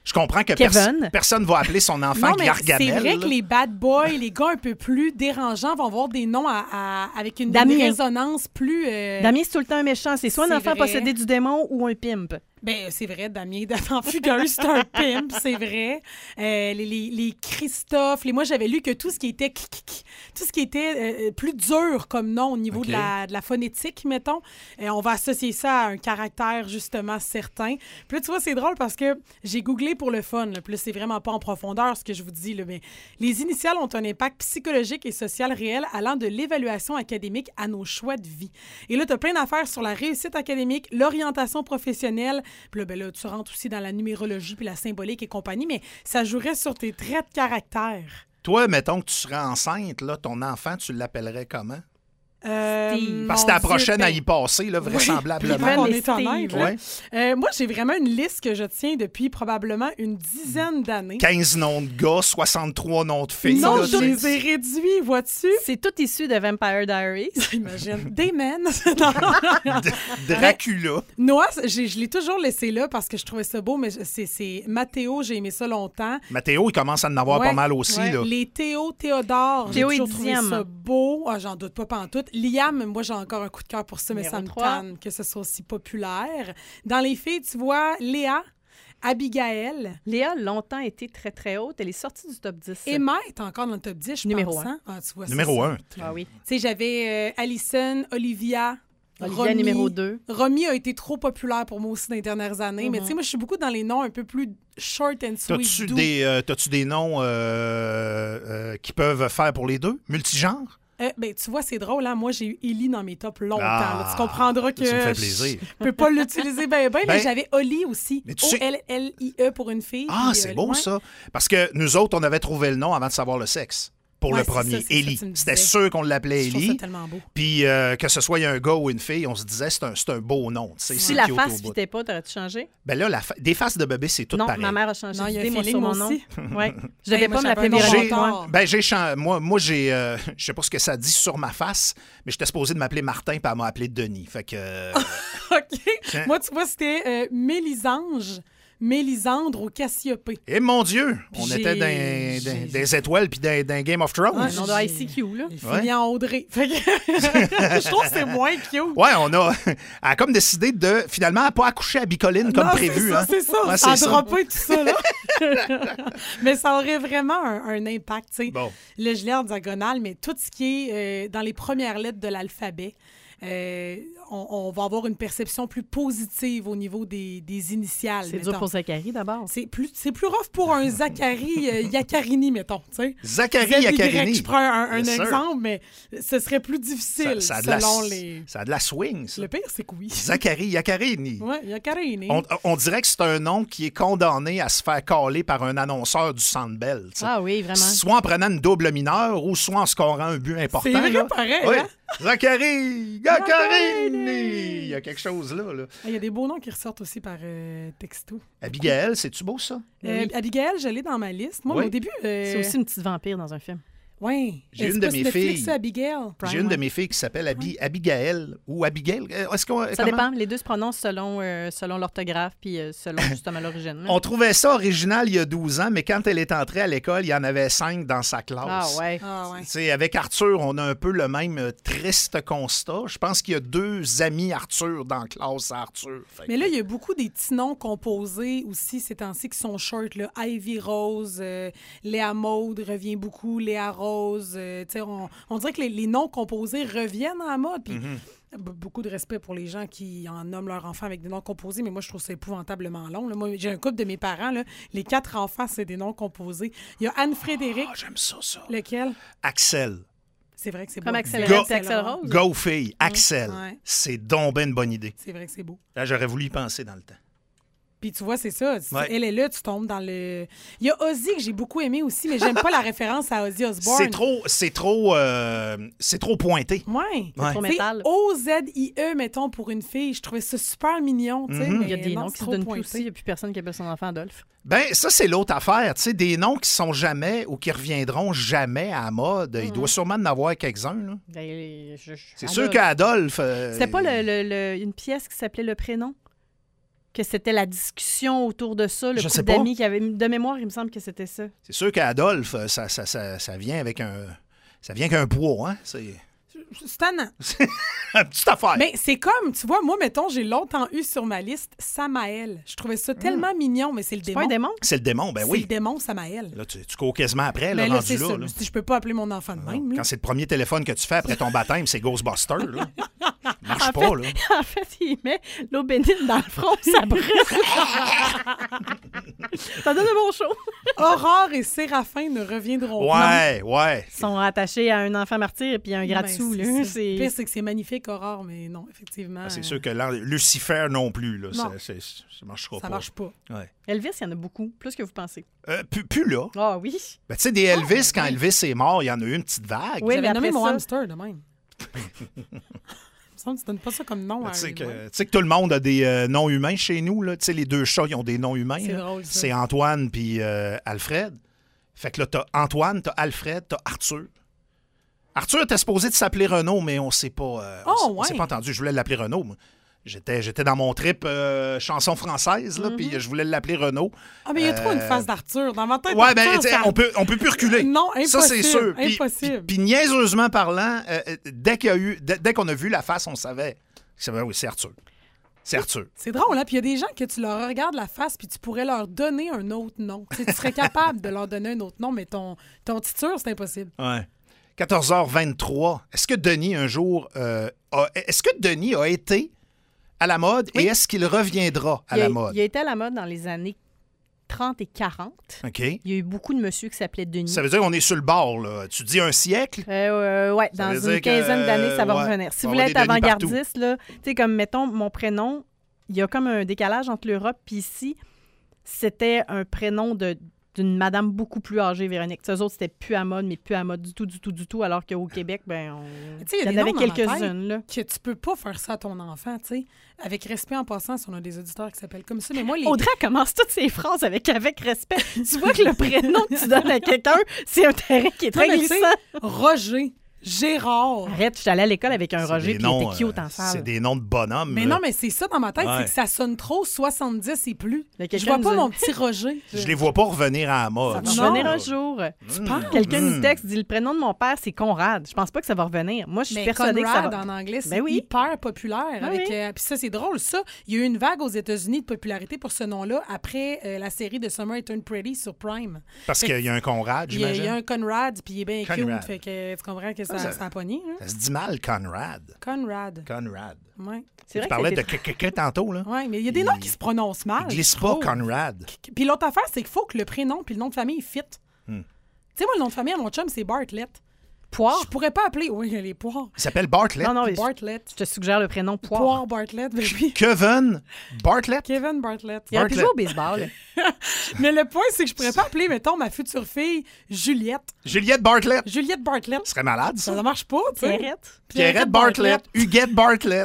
Je comprends que Kevin. pers- personne ne va appeler son enfant Non, mais Gargamel. c'est vrai là. que les bad boys, les gars un peu plus dérangeants vont avoir des noms à, à- avec une, Damien. une résonance plus... euh, Damien, c'est tout le temps un méchant. C'est soit un C'est enfant vrai. possédé du démon ou un pimp. Ben, c'est vrai, Damien dans Fugueuse, c'est un pimp, c'est vrai. Euh, les, les, les Christophe, les, moi, j'avais lu que tout ce qui était k- k- k- tout ce qui était euh, plus dur comme nom au niveau OK. de, la, de la phonétique, mettons, euh, on va associer ça à un caractère, justement, certain. Puis là, tu vois, c'est drôle parce que j'ai googlé pour le fun, là, puis là, c'est vraiment pas en profondeur ce que je vous dis, là, mais les initiales ont un impact psychologique et social réel allant de l'évaluation académique à nos choix de vie. Et là, tu as plein d'affaires sur la réussite académique, l'orientation professionnelle. Puis là, ben là, tu rentres aussi dans la numérologie puis la symbolique et compagnie, mais ça jouerait sur tes traits de caractère. Toi, mettons que tu serais enceinte, là, ton enfant, tu l'appellerais comment? Euh, Steve. Parce que c'est la mon Dieu, prochaine ben, à y passer, là, vraisemblablement. Puis, on et est honnête, Steve. là. Ouais. Euh, moi, j'ai vraiment une liste que je tiens depuis probablement une dizaine d'années. quinze noms de gars, soixante-trois noms de filles. Non, là, je tu les sais. ai réduits, vois-tu? C'est tout issu de Vampire Diaries. Imagine. Damon. Non. D- Dracula. Noah, j'ai- je l'ai toujours laissé là parce que je trouvais ça beau, mais c'est c'est Mathéo, j'ai aimé ça longtemps. Mathéo, il commence à en avoir Ouais, pas mal aussi. ouais. là. Les Théo, Théodore, j'ai Théo et toujours trouvé Dixième. ça beau. Ah, j'en doute pas pantoute. Liam, moi, j'ai encore un coup de cœur pour ça, mais Numéro ça me trois. tanne que ce soit aussi populaire. Dans les filles, tu vois Léa, Abigail, Léa a longtemps été très, très haute. Elle est sortie du top dix. Emma est encore dans le top dix, je Numéro pense. un. hein? Ah, tu vois, c'est Numéro ça. un. Ah oui. Tu sais, j'avais euh, Alison, Olivia, Olivia, Romy. numéro deux. Romy a été trop populaire pour moi aussi dans les dernières années, mais Mhm. tu sais, moi, je suis beaucoup dans les noms un peu plus short and sweet, T'as-tu doux. des, euh, t'as-tu des noms euh, euh, qui peuvent faire pour les deux? Multigenres? Euh, ben, tu vois, c'est drôle, hein? Moi, j'ai eu Ellie dans mes tops longtemps. Ah, là. Tu comprendras que ça me fait plaisir. je peux pas l'utiliser bien, bien, mais Ben, j'avais Oli aussi. mais tu sais- O L L I E pour une fille. Ah, puis, c'est euh, beau ouais. ça. Parce que nous autres, on avait trouvé le nom avant de savoir le sexe. Pour Ouais, le c'est premier, ça, c'est ça, Ellie. tu me C'était disais. sûr qu'on l'appelait Je trouve ça Ellie. tellement beau. Puis euh, que ce soit un gars ou une fille, on se disait c'est un, c'est un beau nom. tu sais, Si c'est la cute face au bout. fitait pas, t'aurais-tu changé? Ben là, la fa- des faces de bébé, c'est tout Non, pareil. ma mère a changé Non, il y a d'idée, un moi, feeling, sur mon moi nom. aussi. Ouais. Je devais Hey, pas moi, me l'appeler j'avais un nom Véronique, longtemps. moi. Ben, j'ai chan- moi, moi j'ai, euh, je sais pas ce que ça dit sur ma face, mais j'étais supposé de m'appeler Martin, puis elle m'a appelé Denis. Fait que. euh, OK. Tiens. Moi, tu vois, c'était euh, Mélisange, Mélisandre ou Cassiopée. Eh mon Dieu, on J'ai- était dans, j'ai- dans- des étoiles puis dans, dans Game of Thrones. Ouais, Un nom de I C Q, là. Il Ouais. finit en Audrey. Fait que je trouve que c'est moins cute. Ouais, on a, elle a comme décidé de finalement pas accoucher à Bicoline comme Non, prévu. C'est ça, hein. c'est ça. Ouais, ça c'est a ça. droppé tout ça, là. Mais ça aurait vraiment un, un impact, tu sais. Bon. Là, je l'ai en diagonale, mais tout ce qui est euh, dans les premières lettres de l'alphabet, euh, on, on va avoir une perception plus positive au niveau des, des initiales. C'est dur mettons. pour Zachary, d'abord. C'est plus, c'est plus rough pour un Zachary euh, Yakarini, mettons, tu sais. Zachary Z Y, Yakarini. Je prends un, un Bien sûr. exemple, mais ce serait plus difficile Ça, ça a de la, selon les... ça a de la swing, ça. Le pire, c'est que oui. Zachary Yakarini. Oui, Yakarini. On, on dirait que c'est un nom qui est condamné à se faire caler par un annonceur du Centre Bell. tu sais. Ah oui, vraiment. Soit en prenant une double mineure ou soit en scorant un but important. C'est vrai, là. pareil, Oui. hein? Zachary Yakarini. Il y a quelque chose là. là. Il y a des beaux noms qui ressortent aussi par euh, texto. Abigail, c'est-tu beau ça? Euh, Abigail, je l'ai dans ma liste. Moi, Oui. au début... euh, C'est aussi une petite vampire dans un film. Oui. J'ai une de mes filles. Ça, Abigail. J'ai une de mes filles qui s'appelle Abi- Abigail ou Abigail. Euh, Est-ce qu'on, Ça comment? dépend. Les deux se prononcent selon, euh, selon l'orthographe puis euh, selon justement l'origine. là. On trouvait ça original il y a douze ans, mais quand elle est entrée à l'école, il y en avait cinq dans sa Ah classe. ouais. Ah ouais. Tu sais, avec Arthur, on a un peu le même euh, triste constat. Je pense qu'il y a deux amis Arthur dans la classe à Arthur. Fait que- Mais là, il y a beaucoup des petits noms composés aussi ces temps-ci qui sont short. Là. Ivy Rose, euh, Léa Maude revient beaucoup, Léa Rose. euh, tu sais, on, on dirait que les, les noms composés reviennent en mode. Puis Mm-hmm. b- beaucoup de respect pour les gens qui en nomment leur enfant avec des noms composés, mais moi, je trouve ça épouvantablement long. là. Moi, j'ai un couple de mes parents. Là, les quatre enfants, c'est des noms composés. Il y a Anne-Frédéric. Ah, j'aime ça, ça. Lequel? Axel. C'est vrai que c'est beau. Comme Axel Go- Rose, c'est Axel Rose. Gars ou fille, Axel. Ouais. C'est donc ben une bonne idée. C'est vrai que c'est beau. Là, j'aurais voulu y penser dans le temps. Puis tu vois, c'est ça. Tu- Ouais. Elle est là, tu tombes dans le... Il y a Ozzy que j'ai beaucoup aimé aussi, mais j'aime pas la référence à Ozzy Osbourne. C'est trop, c'est trop, euh, c'est trop pointé. Ouais. Ouais. Trop C'est métal. O Z I E, mettons, pour une fille. Je trouvais ça super mignon, tu sais. Mhm. mais Il y a des non, noms c'est qui se trop donnent plus pointé. aussi. Il n'y a plus personne qui appelle son enfant Adolphe. Ben, ça, c'est l'autre affaire. Tu sais, des noms qui sont jamais ou qui reviendront jamais à la mode. Mhm. Il doit sûrement en avoir quelques-uns. là. Ben, je- je- C'est Adolphe. sûr qu'Adolphe. euh, C'était pas le, le- le- une pièce qui s'appelait Le Prénom? que c'était la discussion autour de ça, le Je sais couple pas. d'amis qui avait... De mémoire, il me semble que c'était ça. C'est sûr qu'Adolphe, ça, ça, ça, ça vient avec un... Ça vient qu'un poids, hein? C'est C'est tannant. une petite affaire. Mais c'est comme, tu vois, moi, mettons, j'ai longtemps eu sur ma liste Samaël. Je trouvais ça tellement mignon, mais c'est le C'est démon. pas un démon? C'est le démon, ben C'est oui. le démon Samaël. Là, tu, tu cours quasiment après, là, Mais là, rendu c'est là. ça. là. Je peux pas appeler mon enfant de même. là. Quand c'est le premier téléphone que tu fais après ton baptême, c'est Ghostbuster, là. Ça marche En pas, fait, là. en fait, il met l'eau bénite dans le front, ça brûle. Ça donne un bon show. Aurore et Séraphin ne reviendront pas. Ouais, ouais. Ils sont attachés à un enfant martyr et puis un gratte-sous. Ben, là. c'est ça. C'est- Le pire, c'est que c'est magnifique, Aurore, mais non, effectivement. Ah, c'est euh, sûr que l'an- Lucifer non plus, là. Non. Ça, c'est- ça marchera Ça pas. marche pas. Ouais. Elvis, il y en a beaucoup, plus que vous pensez. Euh, plus, plus là. Ah oui. Ben, tu sais, des Elvis, Oh, quand ouais. Elvis est mort, il y en a eu une petite vague. Oui, J'avais mais nommé après mon ça- hamster de même. Il me semble que tu donnes pas ça comme nom à Tu sais un que, humain. tu sais que tout le monde a des euh, noms humains chez nous. Là. Tu sais, les deux chats, ils ont des noms humains. C'est là. drôle, ça. C'est Antoine puis euh, Alfred. Fait que là, t'as Antoine, t'as Alfred, t'as Arthur. Arthur était supposé de s'appeler Renaud, mais on s'est pas, euh, on Oh, s- on ouais. s'est pas entendu. Je voulais l'appeler Renaud, moi. J'étais, j'étais dans mon trip euh, chanson française, Mm-hmm. là, puis je voulais l'appeler Renaud. Ah, mais il y a trop une Euh, face d'Arthur. Dans ma tête, Ouais, ben, Arthur, tu sais, ça- on peut, on peut plus reculer. Non, Ça, c'est impossible, sûr. Puis- impossible. Puis, puis niaiseusement parlant, euh, euh, dès, qu'il y a eu, dès, dès qu'on a vu la face, on savait. C'est vrai, oui, c'est Arthur. C'est Arthur. C'est drôle, hein? Puis il y a des gens que tu leur regardes la face puis tu pourrais leur donner un autre nom. Tu sais, tu serais capable de leur donner un autre nom, mais ton, ton titre, c'est impossible. Ouais. quatorze heures vingt-trois. Est-ce que Denis, un jour, euh, a- est-ce que Denis a été à la mode Oui. et est-ce qu'il reviendra à il, a, la mode? il a été à la mode dans les années trente et quarante. OK. Il y a eu beaucoup de monsieur qui s'appelaient Denis. Ça veut dire qu'on est sur le bord, là. Tu dis un siècle? Euh, euh, ouais, Ça dans veut dire une quinzaine que, d'années, ça va ouais, revenir. Si il vous va y voulez être avoir des Denis partout. avant-gardiste, là, tu sais, comme, mettons, mon prénom, il y a comme un décalage entre l'Europe puis ici. C'était un prénom de d'une madame beaucoup plus âgée, Véronique. Eux autres, c'était plus à mode, mais plus à mode du tout, du tout, du tout, alors qu'au Québec, ben, on... Tu sais, il y a il y des en avait noms dans ma quelques-unes, là. Que tu peux pas faire ça à ton enfant, tu sais. Avec respect en passant, si on a des auditeurs qui s'appellent comme ça. Mais moi, les. Audrey commence toutes ses phrases avec « avec respect ». Tu vois que le prénom que tu donnes à quelqu'un, c'est un terrain qui est Non, très mais tu sais, glissant. Roger, Gérard. Arrête, je suis allée à l'école avec un C'est Roger des qui noms, était cute euh, en salle. C'est des noms de bonhommes. Mais là. non, mais c'est ça dans ma tête, Ouais. c'est que ça sonne trop soixante-dix et plus. Il y a Je quelqu'un vois pas nous a- mon petit Roger. Je les vois pas revenir à la mode. Ça va Non. revenir un jour. penses? Quelqu'un Mm. nous texte, dit le prénom de mon père, c'est Conrad. Je pense pas que ça va revenir. Moi, je suis Mais persuadée Conrad, que ça va. en anglais, c'est Ben oui. hyper populaire. Ah avec, oui. euh, puis ça, c'est drôle. Ça, il y a eu une vague aux États-Unis de popularité pour ce nom-là après euh, la série de Summer It Turned Pretty sur Prime. Parce Fait qu'il y a un Conrad, Il y, a, il j'imagine. y a un Conrad, puis il est bien Conrad. cute. Fait que tu comprends que ça, Ça, ça- ça a pogné. Hein? Ça se dit mal, Conrad. Conrad. Conrad. Ouais. C'est vrai Tu que parlais de c'était- quelqu'un tantôt, là. Ouais, mais il y a des Il- noms qui se prononcent mal. Il glisse je pas, trouve. Conrad. Puis l'autre affaire, c'est qu'il faut que le prénom puis le nom de famille fit. Hmm. Tu sais, moi, le nom de famille à mon chum, c'est Bartlett. Poire? Je pourrais pas appeler. Oui, les poires. Il s'appelle Bartlett. Non, non, mais je, Bartlett. je te suggère le prénom Poire. Poire Bartlett, ben oui. Kevin Bartlett. Kevin Bartlett. Il aurait pu Bartlett. jouer au baseball. Mais le point, c'est que je pourrais pas appeler, mettons, ma future fille Juliette. Juliette Bartlett. Juliette Bartlett. Ce serait malade, Ça ça. ne marche pas, tu sais. Pierrette. Pierrette Bartlett. Huguette Bartlett.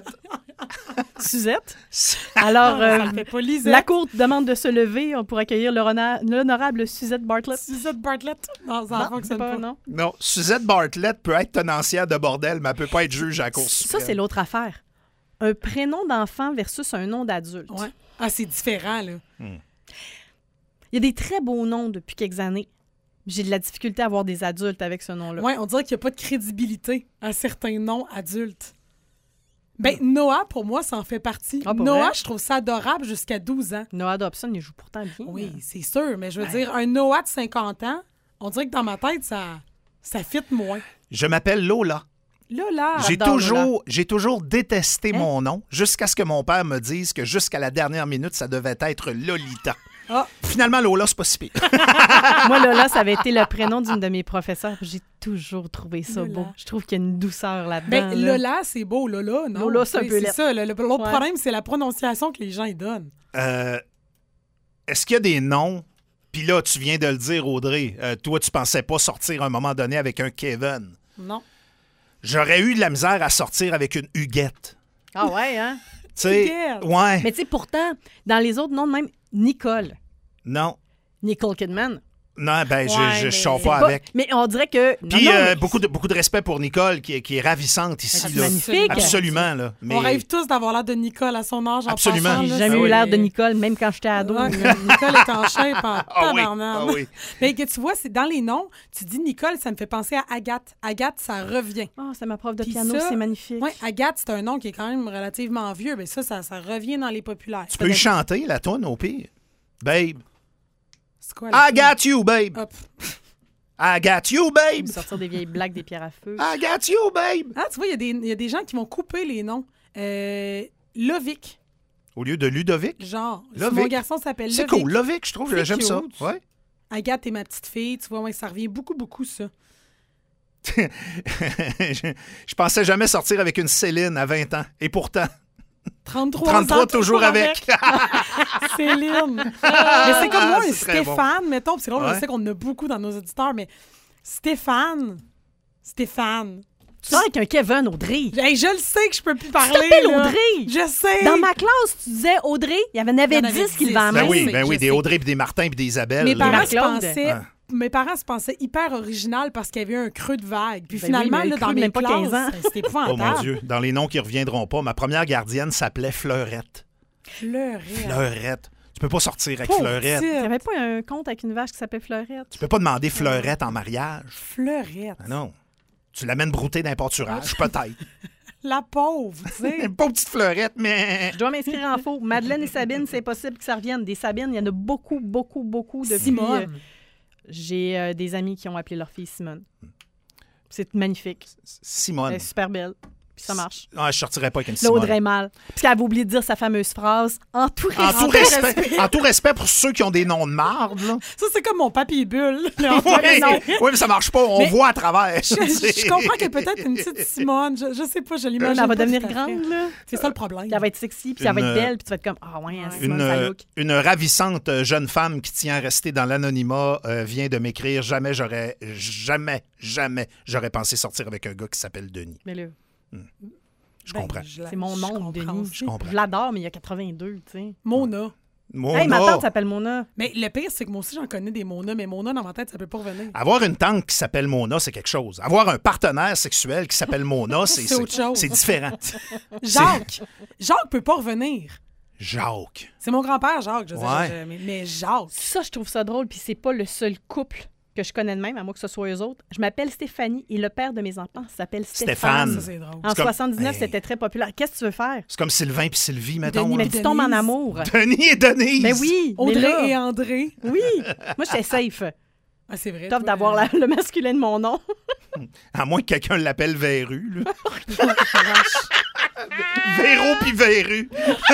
Suzette. Alors, euh, Ça me fait pas Lisette. la cour demande de se lever pour accueillir l'hona- l'honorable Suzette Bartlett. Suzette Bartlett. Non, ça Non, ne fonctionne c'est pas. non. Non, Suzette Bartlett peut être tenancière de bordel, mais elle peut pas être juge à la Cour Ça, suprême. c'est l'autre affaire. Un prénom d'enfant versus un nom d'adulte. Ouais. Ah, c'est différent, là. Il y a des très beaux noms depuis quelques années. J'ai de la difficulté à avoir des adultes avec ce nom-là. Ouais, on dirait qu'il n'y a pas de crédibilité à certains noms adultes. Ben, Noah, pour moi, ça en fait partie. Ah, pour Noah, vrai? je trouve ça adorable jusqu'à douze ans. Noah Dobson, il joue pourtant bien. Oui, c'est sûr, mais je veux dire, un Noah de cinquante ans, on dirait que dans ma tête, ça, ça fit moins. Je m'appelle Lola. Là, là, J'ai j'adore toujours, j'ai toujours détesté Hein? mon nom, jusqu'à ce que mon père me dise que jusqu'à la dernière minute, ça devait être Lolita. Ah. Finalement, Lola, c'est pas si pire. Moi, Lola, ça avait été le prénom d'une de mes professeurs. J'ai toujours trouvé ça Lola. beau. Je trouve qu'il y a une douceur là-dedans. ben, là. Lola, c'est beau, Lola, non? Lola, c'est un Tu sais, peu C'est laid. ça, le- le- l'autre Ouais. problème, c'est la prononciation que les gens y donnent. Euh, est-ce qu'il y a des noms? Puis là, tu viens de le dire, Audrey. euh, toi, tu pensais pas sortir à un moment donné avec un Kevin. Non. J'aurais eu de la misère à sortir avec une Huguette. Ah ouais, hein? Tu sais, Huguette. ouais, Mais tu sais, pourtant, dans les autres noms, même Nicole. non. Nicole Kidman. Non, ben, Ouais, je ne mais- sors pas Pas- avec. Mais on dirait que. non, Puis non, euh, mais- beaucoup, de, beaucoup de respect pour Nicole, qui, est- qui est ravissante ici. C'est là. magnifique. Absolument, là. Mais... On rêve tous d'avoir l'air de Nicole à son âge en Absolument. passant, J'ai là, jamais Ah eu oui. l'air de Nicole, même quand j'étais ado. Ouais, Nicole est en shape en Ah oui, tabarnak. ah oui. Mais que tu vois, c'est dans les noms, tu dis Nicole, ça me fait penser à Agathe. Agathe, ça revient. Oh, c'est ma prof de Puis piano, ça, c'est magnifique. Oui, Agathe, c'est un nom qui est quand même relativement vieux, mais ça, ça, ça revient dans les populaires. Tu peux y chanter, la toune, au pire. Babe. C'est quoi, I got you, babe. Hop. I got you, babe. Sortir des vieilles blagues, des pierres à feu. I got you, babe. Ah, tu vois, il y, a des- il y a des gens qui vont couper les noms. Euh, Lovic, Au lieu de Ludovic. genre. Lovic. Mon garçon s'appelle C'est Lovic. cool. Lovic, je trouve. C'est J'aime ça. cute. Ouais. Agathe est ma petite fille, tu vois, ouais, ça revient beaucoup, beaucoup, ça. je, je pensais jamais sortir avec une Céline à vingt ans. Et pourtant, trente-trois, trente-trois ans, toujours avec. Céline. mais c'est comme moi, un C'est très bon. Stéphane, mettons, c'est drôle, Ouais. je sais qu'on en a beaucoup dans nos auditeurs, mais Stéphane, Stéphane. Tu sors avec un Kevin Audrey. Hey, je le sais que je peux plus parler. t'appelles là. Audrey. Je sais. Dans ma classe, tu disais Audrey, il y en avait Il y en avait dix qui dix. le vendaient. Ben oui, sais, ben oui, je des sais. Audrey, puis des Martin, puis des Isabelle. Mes là. parents, se Marc-Claude. pensaient, Ah. mes parents se pensaient hyper original parce qu'il y avait un creux de vague. Puis Ben finalement, oui, mais là, un dans creux de mes même pas classes, quinze ans. c'était épouvantable. Oh mon Dieu, dans les noms qui reviendront pas, ma première gardienne s'appelait Fleurette. Fleurette. Fleurette. Tu peux pas sortir avec Pauvre Fleurette. petite. Il n'y avait pas un conte avec une vache qui s'appelait Fleurette. Tu peux pas demander Fleurette en mariage. Fleurette. Ah non. Tu l'amènes broutée d'un pâturage, peut-être. La pauvre, tu sais. Une pauvre petite Fleurette, mais... Je dois m'inscrire en faux. Madeleine et Sabine, c'est possible que ça revienne. Des Sabines, il y en a beaucoup, beaucoup, beaucoup depuis. Simone. euh, J'ai euh, des amis qui ont appelé leur fille Simone. C'est magnifique. Simone. Elle est super belle. Puis ça marche. Ah, je sortirais pas avec une Là, Simone. Audrey mal. Puis qu'elle avait oublié de dire sa fameuse phrase en tout En tout, respect. respect, en tout respect pour ceux qui ont des noms de marde, là. Ça, c'est comme mon papier bulle. Oui, oui, mais ça marche pas. On Mais- voit à travers. Je, je comprends que peut-être une petite Simone, je, je sais pas, je l'imagine. Elle va pas devenir tout à fait. grande, là. C'est ça le problème. Puis elle va être sexy, puis elle va Une, être belle, puis tu vas être comme, ah ouais, hein, Simone, Une, ça euh, look. une ravissante euh, jeune femme qui tient à rester dans l'anonymat euh, vient de m'écrire. Jamais j'aurais, jamais, jamais j'aurais pensé sortir avec un gars qui s'appelle Denis. Mais là, Je Ben, comprends. je la- c'est mon je nom, comprends Denis. aussi. Je comprends. Je l'adore, mais il y a quatre-vingt-deux, tu sais. Mona. Mona. Hey, ma tante s'appelle Mona. Mais le pire, c'est que moi aussi, j'en connais des Mona, mais Mona, dans ma tête, ça peut pas revenir. Avoir une tante qui s'appelle Mona, c'est quelque chose. Avoir un partenaire sexuel qui s'appelle Mona, c'est, C'est autre chose. c'est différent. Jacques. Jacques peut pas revenir. Jacques. C'est mon grand-père, Jacques, je sais. Ouais. je- mais, mais Jacques. Ça, je trouve ça drôle, puis c'est pas le seul couple que je connais de même, à moins que ce soit eux autres. Je m'appelle Stéphanie et le père de mes enfants s'appelle Stéphane. Stéphane. Ça, c'est drôle. En C'est comme- soixante-dix-neuf, Hey. c'était très populaire. Qu'est-ce que tu veux faire? C'est comme Sylvain puis Sylvie, mettons. Denis, là. Mais tu tombes en Denise. amour. Denis et Denise. Mais oui! mais Audrey là- et André. Oui! Moi, j'étais safe. Ah, c'est vrai. Top toi, d'avoir euh, la- le masculin de mon nom. À moins que quelqu'un l'appelle Verru. là. Véro puis Verru.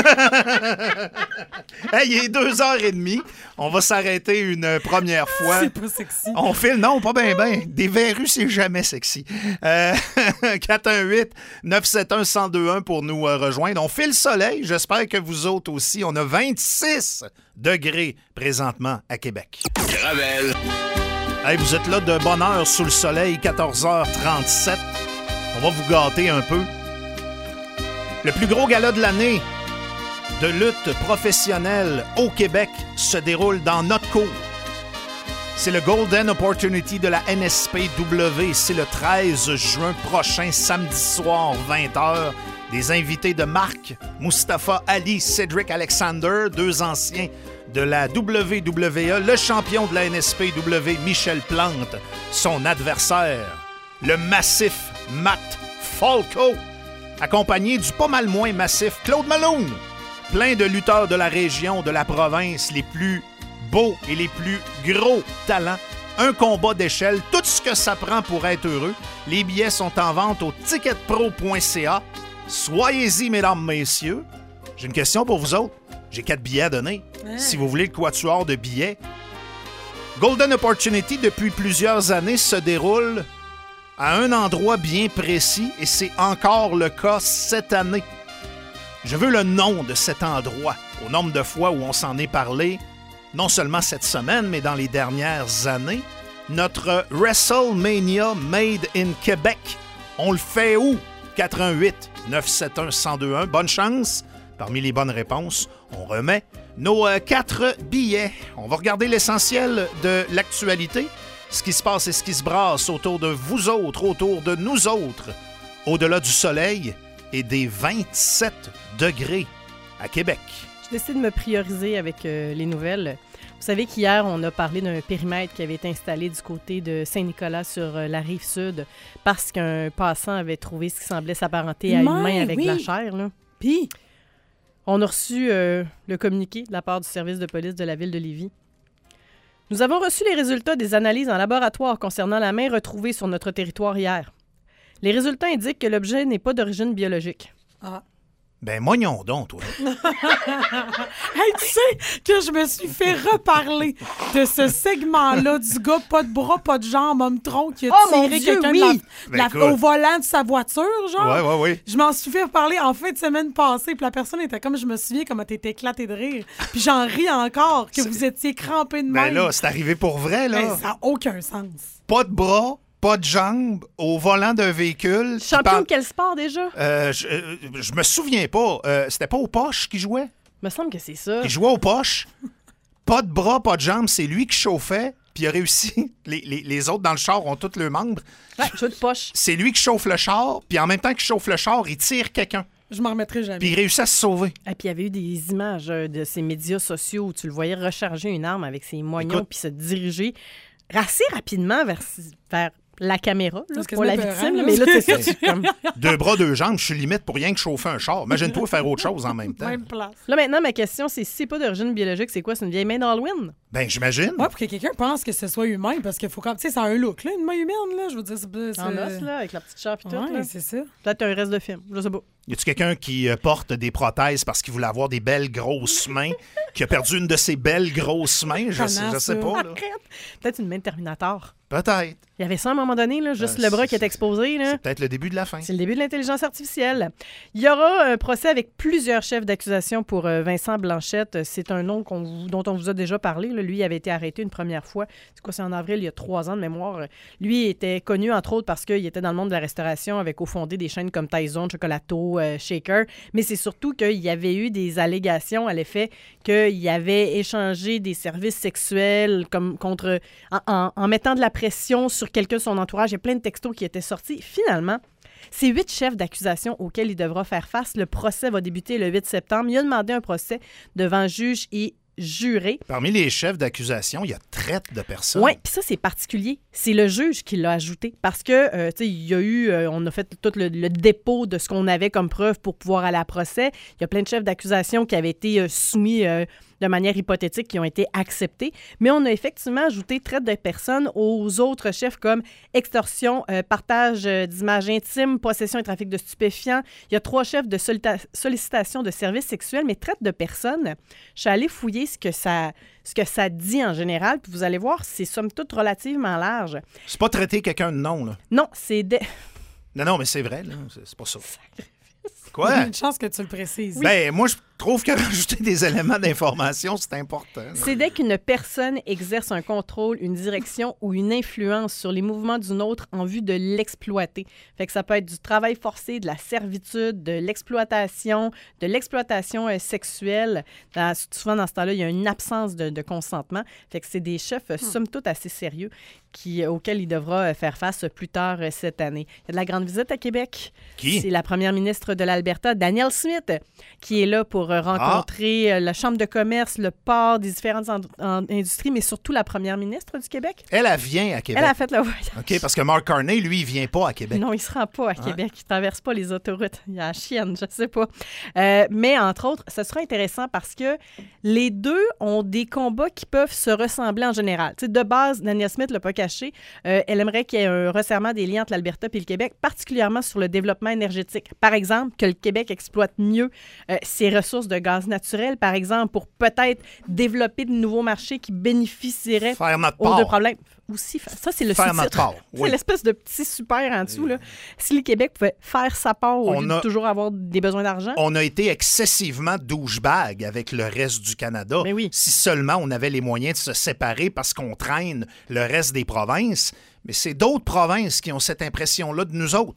Hey, il est deux heures et demie. On va s'arrêter une première fois. C'est pas sexy. On file, non, pas bien, bien. Des verrues, c'est jamais sexy. Euh, quatre un huit neuf sept un un zéro deux un pour nous euh, rejoindre. On file le soleil. J'espère que vous autres aussi. On a vingt-six degrés présentement à Québec. Gravel. Hey, vous êtes là de bonne heure sous le soleil, quatorze heures trente-sept. On va vous gâter un peu. Le plus gros gala de l'année de lutte professionnelle au Québec se déroule dans notre cour. C'est le Golden Opportunity de la N S P W. C'est le treize juin prochain, samedi soir, vingt heures. Des invités de marque, Mustafa Ali, Cedric Alexander, deux anciens de la W W E, le champion de la N S P W, Michel Plante, son adversaire, le massif Matt Falco, accompagné du pas mal moins massif Claude Malone. Plein de lutteurs de la région, de la province, les plus beaux et les plus gros talents. Un combat d'échelle, tout ce que ça prend pour être heureux. Les billets sont en vente au ticketpro point c a. Soyez-y, mesdames, messieurs. J'ai une question pour vous autres. J'ai quatre billets à donner. Ah. Si vous voulez le quatuor de billets. Golden Opportunity, depuis plusieurs années, se déroule à un endroit bien précis et c'est encore le cas cette année. Je veux le nom de cet endroit, au nombre de fois où on s'en est parlé, non seulement cette semaine, mais dans les dernières années. Notre WrestleMania Made in Québec. On le fait où? quatre un huit neuf sept un un zéro deux un. Bonne chance. Parmi les bonnes réponses, on remet nos euh, quatre billets. On va regarder l'essentiel de l'actualité, ce qui se passe et ce qui se brasse autour de vous autres, autour de nous autres, au-delà du soleil et des vingt-sept degrés à Québec. Je décide de me prioriser avec euh, les nouvelles. Vous savez qu'hier, on a parlé d'un périmètre qui avait été installé du côté de Saint-Nicolas sur euh, la rive sud parce qu'un passant avait trouvé ce qui semblait s'apparenter à une Mais, main avec oui. de la chair. Là. Puis, On a reçu euh, le communiqué de la part du service de police de la ville de Lévis. Nous avons reçu les résultats des analyses en laboratoire concernant la main retrouvée sur notre territoire hier. Les résultats indiquent que l'objet n'est pas d'origine biologique. ah. Ben, moignon donc, toi. Hey, tu sais que je me suis fait reparler de ce segment-là du gars pas de bras, pas de jambes, homme tronc qui a Oh, mon tiré Dieu, quelqu'un oui! de la- Ben, la- écoute. au volant de sa voiture, genre. Ouais, ouais, ouais. Je m'en suis fait reparler en fin de semaine passée, puis la personne était comme, je me souviens comment t'étais éclaté de rire. Puis j'en ris encore, que C'est- vous étiez crampé de Ben même. là, c'est arrivé pour vrai, là. Ben, ça n'a aucun sens. Pas de bras, pas de jambes, au volant d'un véhicule. qui Champion parle- de quel sport déjà? Euh, je, euh, je me souviens pas. Euh, c'était pas aux poches qu'il jouait? Me semble que c'est ça. Il jouait aux poches. Pas de bras, pas de jambes. C'est lui qui chauffait. Puis il a réussi. Les, les- les autres dans le char ont tous leurs membres. Ouais, jeu de poche. C'est lui qui chauffe le char. Puis en même temps qu'il chauffe le char, il tire quelqu'un. Je m'en remettrai jamais. Puis il réussit à se sauver. Et puis il y avait eu des images euh, de ces médias sociaux où tu le voyais recharger une arme avec ses moignons Écoute. puis se diriger assez rapidement vers, vers la caméra, là, C'est pour la quasiment victime. peurant, là, là. mais là, c'est ça. tu- comme... Deux bras, deux jambes. Je suis limite pour rien que chauffer un char. Imagine-toi faire autre chose en même temps. Même place. Là, maintenant, ma question, c'est si c'est pas d'origine biologique, c'est quoi? C'est une vieille main d'Halloween? Ben, j'imagine. Ouais, pour que quelqu'un pense que ce soit humain, parce qu'il faut comme. Tu sais, ça a un look, là, une main humaine, là. Je veux dire, c'est. En c'est- os, là, avec la petite chair et tout. Ouais, là. c'est ça. Peut-être un reste de film, je sais pas. Y a-tu quelqu'un qui euh, porte des prothèses parce qu'il voulait avoir des belles grosses mains, qui a perdu une de ses belles grosses mains? Je, sais, je sais pas, là. Peut-être une main de Terminator. Peut-être. Il y avait ça à un moment donné, là, juste Euh, le bras c'est- qui est exposé. Là. C'est peut-être le début de la fin. C'est le début de l'intelligence artificielle. Il y aura un procès avec plusieurs chefs d'accusation pour euh, Vincent Blanchette. C'est un nom qu'on vous- dont on vous a déjà parlé. Là. Lui avait été arrêté une première fois. C'est quoi, c'est en avril, il y a trois ans de mémoire. Lui était connu, entre autres, parce qu'il était dans le monde de la restauration, avait cofondé des chaînes comme Tyson, Chocolato, euh, Shaker. Mais c'est surtout qu'il y avait eu des allégations à l'effet qu'il avait échangé des services sexuels comme contre en, en- en mettant de la pression sur quelqu'un de son entourage. Il y a plein de textos qui étaient sortis. Finalement, c'est huit chefs d'accusation auxquels il devra faire face. Le procès va débuter le huit septembre. Il a demandé un procès devant juge et juré. Parmi les chefs d'accusation, il y a traite de personnes. Oui, puis ça, c'est particulier. C'est le juge qui l'a ajouté parce que, euh, tu sais, il y a eu, euh, on a fait tout le, le dépôt de ce qu'on avait comme preuve pour pouvoir aller à procès. Il y a plein de chefs d'accusation qui avaient été euh, soumis euh, de manière hypothétique, qui ont été acceptés. Mais on a effectivement ajouté traite de personnes aux autres chefs comme extorsion, euh, partage euh, d'images intimes, possession et trafic de stupéfiants. Il y a trois chefs de solita- sollicitation de services sexuels, mais traite de personnes. Je suis allée fouiller ce que ça, ce que ça dit en général, puis vous allez voir, c'est somme toute relativement large. C'est pas traiter quelqu'un de nom, là. Non, c'est... dé- Non, non, mais c'est vrai, là. C'est, c'est pas ça. Il y Quoi? a une chance que tu le précises. Ben, moi, je trouve que rajouter des éléments d'information, c'est important. là. C'est dès qu'une personne exerce un contrôle, une direction ou une influence sur les mouvements d'une autre en vue de l'exploiter. Fait que ça peut être du travail forcé, de la servitude, de l'exploitation, de l'exploitation euh, sexuelle. Dans- souvent, dans ce temps-là, il y a une absence de, de consentement. Fait que c'est des chefs, euh, somme toute, assez sérieux qui, auxquels il devra euh, faire face plus tard euh, cette année. Il y a de la grande visite à Québec. Qui? C'est la première ministre de l'Alberta, Danielle Smith, qui est là pour euh, rencontrer euh, la Chambre de commerce, le port, des différentes en- en- industries, mais surtout la première ministre du Québec. Elle, elle vient à Québec. Elle a fait le voyage. OK, parce que Mark Carney, lui, il vient pas à Québec. Non, il se rend pas à Québec. Il traverse pas les autoroutes. Il y a la chienne, je sais pas. Euh, mais entre autres, ce sera intéressant parce que les deux ont des combats qui peuvent se ressembler en général. Tu sais, de base, Danielle Smith l'a pas caché. Euh, elle aimerait qu'il y ait un resserrement des liens entre l'Alberta et le Québec, particulièrement sur le développement énergétique. Par exemple, que le Québec exploite mieux euh, ses ressources de gaz naturel, par exemple, pour peut-être développer de nouveaux marchés qui bénéficieraient Faire notre aux deux part. problèmes. Aussi, fa- ça, c'est le Faire sous-titre. notre part, C'est oui. l'espèce de petit super en dessous. Là. Si le Québec pouvait faire sa part au On lieu a- de toujours avoir des besoins d'argent, On a été excessivement douchebag avec le reste du Canada. Mais oui. Si seulement on avait les moyens de se séparer parce qu'on traîne le reste des provinces. Mais c'est d'autres provinces qui ont cette impression-là de nous autres. Ouais.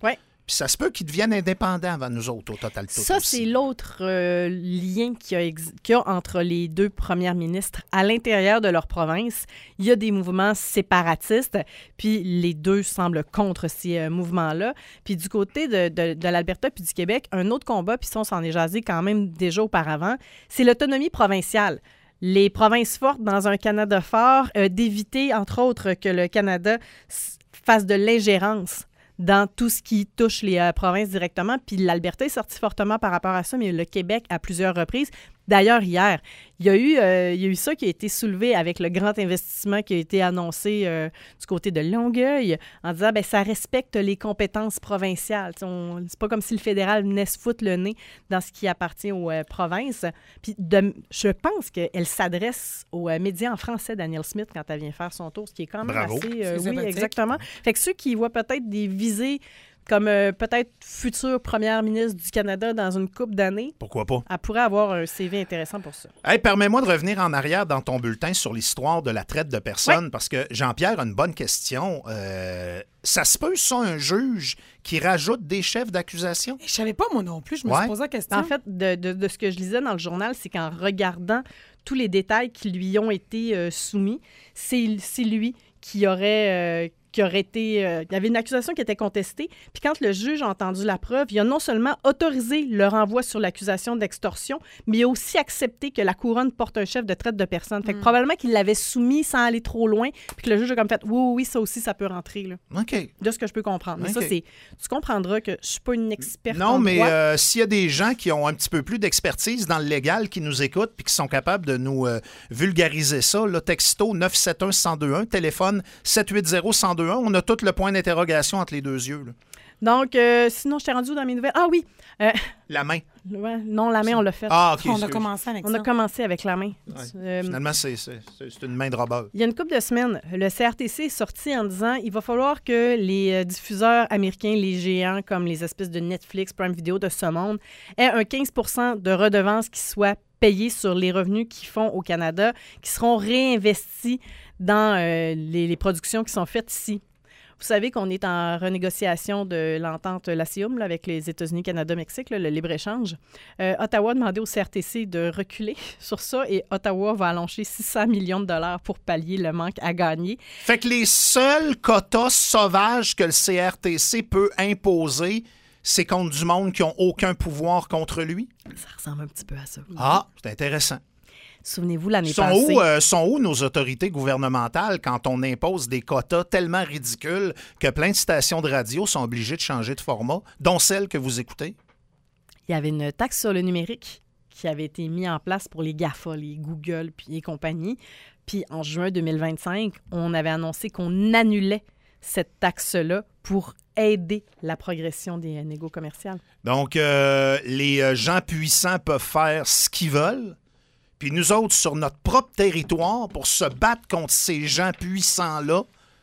Puis ça se peut qu'ils deviennent indépendants avant nous autres, au total. Tout ça, aussi. c'est l'autre euh, lien qu'il y, a ex- qu'il y a entre les deux premières ministres. À l'intérieur de leur province, il y a des mouvements séparatistes, puis les deux semblent contre ces euh, mouvements-là. Puis du côté de, de, de l'Alberta puis du Québec, un autre combat, puis ça, on s'en est jasé quand même déjà auparavant, c'est l'autonomie provinciale. Les provinces fortes dans un Canada fort, euh, d'éviter, entre autres, que le Canada s- fasse de l'ingérence dans tout ce qui touche les euh, provinces directement. Puis l'Alberta est sorti fortement par rapport à ça, mais le Québec à plusieurs reprises. D'ailleurs, hier, il y a eu, euh, il y a eu ça qui a été soulevé avec le grand investissement qui a été annoncé euh, du côté de Longueuil en disant ben ça respecte les compétences provinciales. On, c'est pas comme si le fédéral venait se foutre le nez dans ce qui appartient aux euh, provinces. Puis de, je pense qu'elle s'adresse aux euh, médias en français, Danielle Smith, quand elle vient faire son tour, ce qui est quand même Bravo. assez... euh, C'est oui, sympathique. exactement. Fait que ceux qui voient peut-être des visées comme euh, peut-être future première ministre du Canada dans une couple d'années, Pourquoi pas? elle pourrait avoir un C V intéressant pour ça. Hey, permets-moi de revenir en arrière dans ton bulletin sur l'histoire de la traite de personnes, parce que Jean-Pierre a une bonne question. Euh, ça se peut, ça, un juge qui rajoute des chefs d'accusation? Je savais pas, moi non plus. Je me Ouais. suis posé la question. En fait, de, de, de ce que je lisais dans le journal, c'est qu'en regardant tous les détails qui lui ont été euh, soumis, c'est, c'est lui qui aurait... euh, qui aurait été... euh, il y avait une accusation qui était contestée. Puis quand le juge a entendu la preuve, il a non seulement autorisé le renvoi sur l'accusation d'extorsion, mais il a aussi accepté que la couronne porte un chef de traite de personnes. Fait que Mm. probablement qu'il l'avait soumis sans aller trop loin, puis que le juge a comme fait « Oui, oui, oui, ça aussi, ça peut rentrer. » là. OK. De ce que je peux comprendre. Mais OK. ça, c'est... Tu comprendras que je suis pas une experte Non, en mais droit. euh, s'il y a des gens qui ont un petit peu plus d'expertise dans le légal qui nous écoutent puis qui sont capables de nous euh, vulgariser ça, là, texto neuf sept un, un zéro deux un, téléphone sept huit zéro, un zéro deux un, on a tout le point d'interrogation entre les deux yeux. Là. Donc, euh, sinon, je t'ai rendu dans mes nouvelles. Ah oui! Euh, La main. ouais, non, la main, on l'a fait. Ah, OK. on a excuse. commencé avec On ça. a commencé avec la main. Ouais. Euh, Finalement, c'est, c'est, c'est c'est une main de robot. il y a une couple de semaines, le C R T C est sorti en disant il va falloir que les euh, diffuseurs américains, les géants comme les espèces de Netflix, Prime Video de ce monde, aient un quinze pour cent de redevances qui soient payées sur les revenus qu'ils font au Canada, qui seront réinvestis dans euh, les, les productions qui sont faites ici. Vous savez qu'on est en renégociation de l'entente L A C I U M là, avec les États-Unis, Canada, Mexique, là, le libre-échange. Euh, Ottawa a demandé au C R T C de reculer sur ça et Ottawa va allonger six cents millions de dollars pour pallier le manque à gagner. Fait que les seuls quotas sauvages que le C R T C peut imposer, c'est contre du monde qui n'ont aucun pouvoir contre lui? Ça ressemble un petit peu à ça. Ah, c'est intéressant. Souvenez-vous, l'année Sont passée... où, euh, sont où nos autorités gouvernementales quand on impose des quotas tellement ridicules que plein de stations de radio sont obligées de changer de format, dont celle que vous écoutez? Il y avait une taxe sur le numérique qui avait été mise en place pour les GAFA, les Google puis et compagnie. Puis en juin deux mille vingt-cinq, on avait annoncé qu'on annulait cette taxe-là pour aider la progression des négos commerciales. Donc, euh, les euh, gens puissants peuvent faire ce qu'ils veulent, puis nous autres, sur notre propre territoire, pour se battre contre ces gens puissants-là,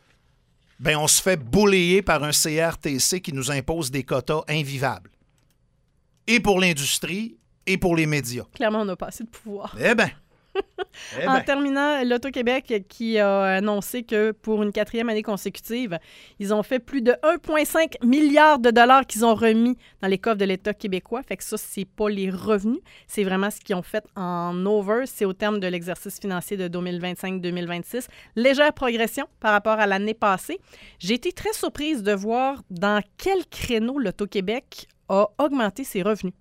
ben on se fait bouler par un C R T C qui nous impose des quotas invivables. Et pour l'industrie, et pour les médias. Clairement, on n'a pas assez de pouvoir. Eh bien, eh En ben. terminant, l'Auto-Québec qui a annoncé que pour une quatrième année consécutive, ils ont fait plus de un virgule cinq milliard de dollars qu'ils ont remis dans les coffres de l'État québécois. Fait que ça, c'est pas les revenus, c'est vraiment ce qu'ils ont fait en over. C'est au terme de l'exercice financier de deux mille vingt-cinq deux mille vingt-six. Légère progression par rapport à l'année passée. J'ai été très surprise de voir dans quel créneau l'Auto-Québec a augmenté ses revenus.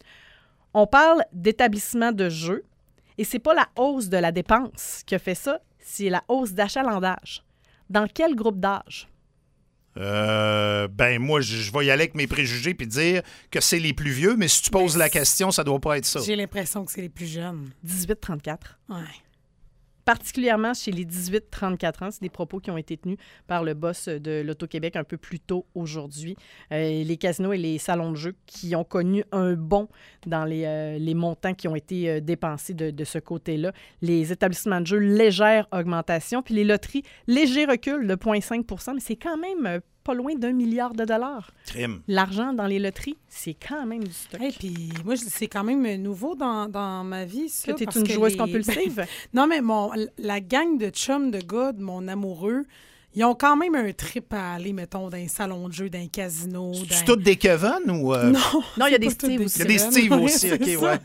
On parle d'établissement de jeux. Et c'est pas la hausse de la dépense qui a fait ça, c'est la hausse d'achalandage. Dans quel groupe d'âge? Euh, ben moi, je, je vais y aller avec mes préjugés puis dire que c'est les plus vieux, mais si tu poses Ben, la question, ça doit pas être ça. J'ai l'impression que c'est les plus jeunes. dix-huit trente-quatre. Ouais. Particulièrement chez les dix-huit trente-quatre ans. C'est des propos qui ont été tenus par le boss de l'Auto-Québec un peu plus tôt aujourd'hui. Euh, les casinos et les salons de jeu qui ont connu un bond dans les, euh, les montants qui ont été euh, dépensés de, de ce côté-là. Les établissements de jeu, légère augmentation. Puis les loteries, léger recul de zéro virgule cinq pour cent, mais c'est quand même euh, pas loin d'un milliard de dollars. Crime. L'argent dans les loteries, c'est quand même du stock. Et puis, moi, je- c'est quand même nouveau dans, dans ma vie, ça. que tu es parce une que joueuse les- compulsive. Non, mais mon, la gang de chums de gars, de mon amoureux, Ils ont quand même un trip à aller, mettons, dans un salon de jeu, dans un casino. Dans... C'est toutes des Kevin ou... Euh... Non, non, il y a des Steve aussi. Il y a des Steve aussi, OK, ouais.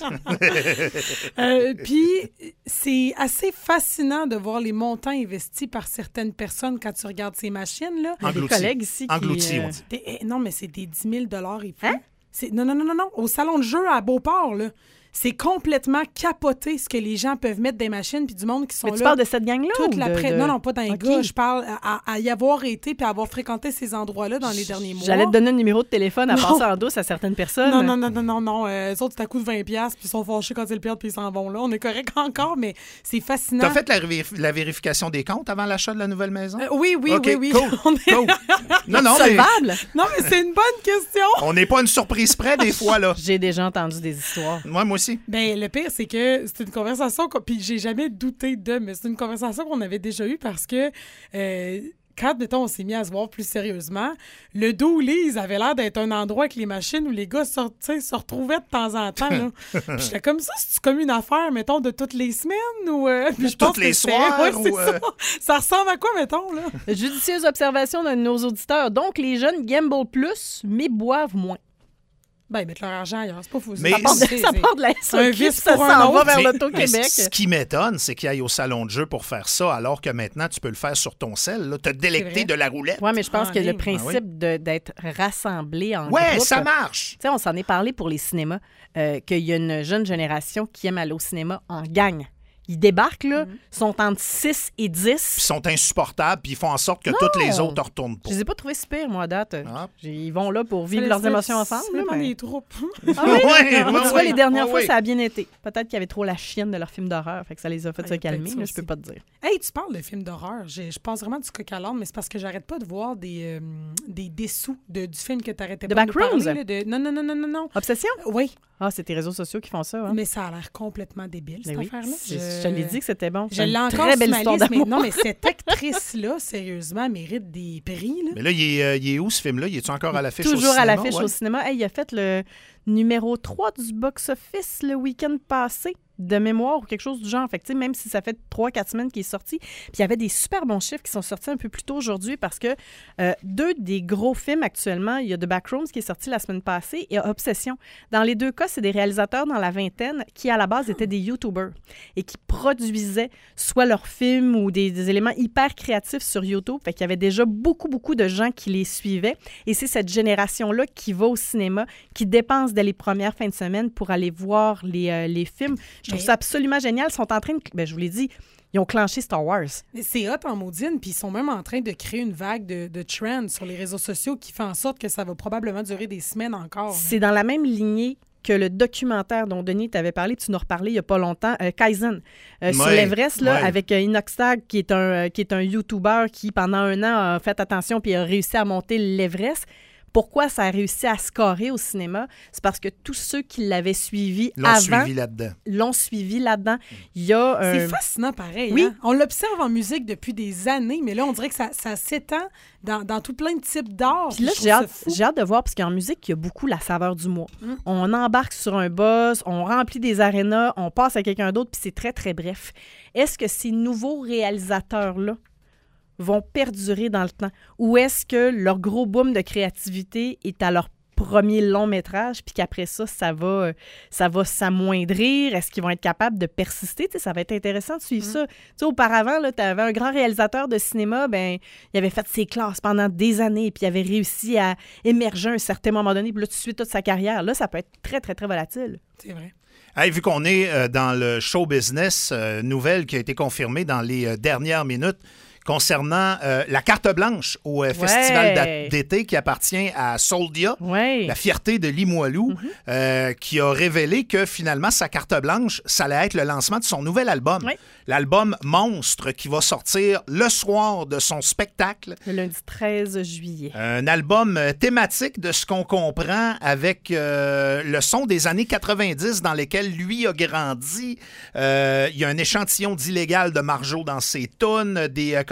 euh, Puis, c'est assez fascinant de voir les montants investis par certaines personnes quand tu regardes ces machines-là. Il y a des collègues ici qui... Engloutis, euh... on dit. Des, non, mais c'est des dix mille dollars et plus. Hein? C'est, non, non, non, non, non. Au salon de jeu à Beauport, là. C'est complètement capoté ce que les gens peuvent mettre des machines puis du monde qui sont Mais là. tu parles de cette gang-là toute ou la de, pré- de... Non, non, pas dans les okay. gars. Je parle à, à y avoir été puis à avoir fréquenté ces endroits-là dans les derniers mois. J'allais te donner un numéro de téléphone à Non. passer en douce à certaines personnes. Non, non, non, non, non, non. Euh, eux autres, c'est à coup de vingt dollars puis ils sont fâchés quand ils le perdent puis ils s'en vont là. On est correct encore, mais c'est fascinant. T'as fait la, vérif- la vérification des comptes avant l'achat de la nouvelle maison? Euh, oui, oui, OK, oui, oui. Cool. On est... cool. Non, non, mais Solvable? non, mais c'est une bonne question. on n'est pas une surprise près des fois, là. J'ai déjà entendu des histoires. Moi, moi aussi. Ben, le pire, c'est que c'est une conversation, qu'on- puis j'ai jamais douté de, mais c'est une conversation qu'on avait déjà eue parce que euh, quand, mettons, on s'est mis à se voir plus sérieusement, le Dooley's avait l'air d'être un endroit avec les machines où les gars sort- tu sais, se retrouvaient de temps en temps. Là. Puis j'étais comme ça, c'est comme une affaire, mettons, de toutes les semaines ou... Euh, puis je pense Toutes les que c'est- soirs ouais, c'est ou, euh, ça. Ça ressemble à quoi, mettons, là? Judicieuse observation de nos auditeurs. Donc, les jeunes gamble plus, mais boivent moins. Ben, ils mettent leur argent ailleurs, c'est pas fou. Mais Ça part de, C'est- ça c'est- part de la S A Q, un puis vice ça pour un s'en va autre. vers Mais- l'Auto-Québec. mais ce qui m'étonne, c'est qu'il aille au salon de jeu pour faire ça, alors que maintenant, tu peux le faire sur ton sel. Là. Te délecter vrai. de la roulette. Oui, mais je pense Ah, que le oui. principe de- d'être rassemblé en Ouais, groupe... ça marche. Tu sais, on s'en est parlé pour les cinémas, euh, qu'il y a une jeune génération qui aime aller au cinéma en gang. Ils débarquent, là, sont entre six et Puis dix. ils sont insupportables, puis ils font en sorte que Non. toutes les autres ne retournent pas. Je les ai pas trouvés si pires, moi, à date. Ah. J'ai- Ils vont là pour vivre Ça- leurs ça- émotions ça ensemble. là, dépend mais- des troupes. Ah oui? Ouais, ouais, tu vois, ouais. les dernières Ouais, fois, ouais. ça a bien été. Peut-être qu'il y avait trop la chienne de leur film d'horreur, fait que ça les a fait Ouais, se calmer, peut-être ça là, je peux aussi. pas te dire. Hey, tu parles de films d'horreur. J'ai- Je pense vraiment du coq à l'âne, mais c'est parce que j'arrête pas de voir des, euh, des dessous de, du film que tu arrêtais The pas de nous Backrooms? parler. Là, de... Non, non, non, non, non, non. Obsession? Oui, Ah, c'est tes réseaux sociaux qui font ça, hein? mais ça a l'air complètement débile, cette Ben oui. affaire-là. Je... je te l'ai dit que c'était bon. Je C'est l'ai une encore très sur belle ma histoire liste, mais d'amour. non, mais cette actrice-là, sérieusement, mérite des prix. Là. Mais là, il est, euh, il est où, ce film-là? Il est-tu encore à l'affiche au Toujours cinéma? à l'affiche Ouais. au cinéma. Hey, il a fait le numéro trois du box-office le week-end passé, de mémoire ou quelque chose du genre. Fait que, tu sais, même si ça fait trois quatre semaines qu'il est sorti, puis il y avait des super bons chiffres qui sont sortis un peu plus tôt aujourd'hui parce que euh, deux des gros films actuellement, il y a The Backrooms qui est sorti la semaine passée et Obsession. Dans les deux cas, c'est des réalisateurs dans la vingtaine qui, à la base, étaient des YouTubers et qui produisaient soit leurs films ou des, des éléments hyper créatifs sur YouTube. Fait qu'il y avait déjà beaucoup, beaucoup de gens qui les suivaient. Et c'est cette génération-là qui va au cinéma, qui dépense dès les premières fins de semaine pour aller voir les, euh, les films. Je trouve Mais- ça absolument génial. Ils sont en train de... Ben, je vous l'ai dit, ils ont clenché Star Wars. Mais c'est hot en maudine, puis ils sont même en train de créer une vague de, de trends sur les réseaux sociaux qui fait en sorte que ça va probablement durer des semaines encore. là. C'est dans la même lignée que le documentaire dont Denis t'avait parlé, tu nous as reparlé il n'y a pas longtemps, euh, Kaizen, euh, sur Ouais, l'Everest, là, ouais. avec euh, Inoxtag, qui est un, euh, qui est un YouTuber qui, pendant un an, a fait attention puis a réussi à monter l'Everest. Pourquoi ça a réussi à scorer au cinéma? C'est parce que tous ceux qui l'avaient suivi L'ont avant suivi là-dedans. l'ont suivi là-dedans. Il y a... C'est euh, fascinant pareil. oui. Hein? On l'observe en musique depuis des années, mais là, on dirait que ça, ça s'étend dans, dans tout plein de types d'art. Puis là, je j'ai trouve hâte, ça fou. j'ai hâte de voir, parce qu'en musique, il y a beaucoup la saveur du mois. Mm. On embarque sur un boss, on remplit des arénas, on passe à quelqu'un d'autre, puis c'est très, très bref. Est-ce que ces nouveaux réalisateurs-là vont perdurer dans le temps? Ou est-ce que leur gros boom de créativité est à leur premier long métrage, puis qu'après ça, ça va, euh, ça va s'amoindrir? Est-ce qu'ils vont être capables de persister? Tu sais, ça va être intéressant de suivre Mm. ça. Tu sais, auparavant, tu avais un grand réalisateur de cinéma, ben, il avait fait ses classes pendant des années, puis il avait réussi à émerger à un certain moment donné, puis là, tu suis toute sa carrière. Là, ça peut être très, très, très volatile. C'est vrai. Hey, vu qu'on est euh, dans le show business, euh, nouvelle qui a été confirmée dans les euh, dernières minutes concernant euh, la carte blanche au euh, festival d'a- d'été qui appartient à Soldia, Oui. la fierté de Limoilou, Mm-hmm. euh, qui a révélé que finalement, sa carte blanche, ça allait être le lancement de son nouvel album. Oui. L'album Monstre qui va sortir le soir de son spectacle. Le lundi treize juillet. Un album euh, thématique de ce qu'on comprend avec euh, le son des années quatre-vingt-dix dans lesquels lui a grandi. Euh, il y a un échantillon d'illégal de Marjo dans ses tunes, des euh, collaborations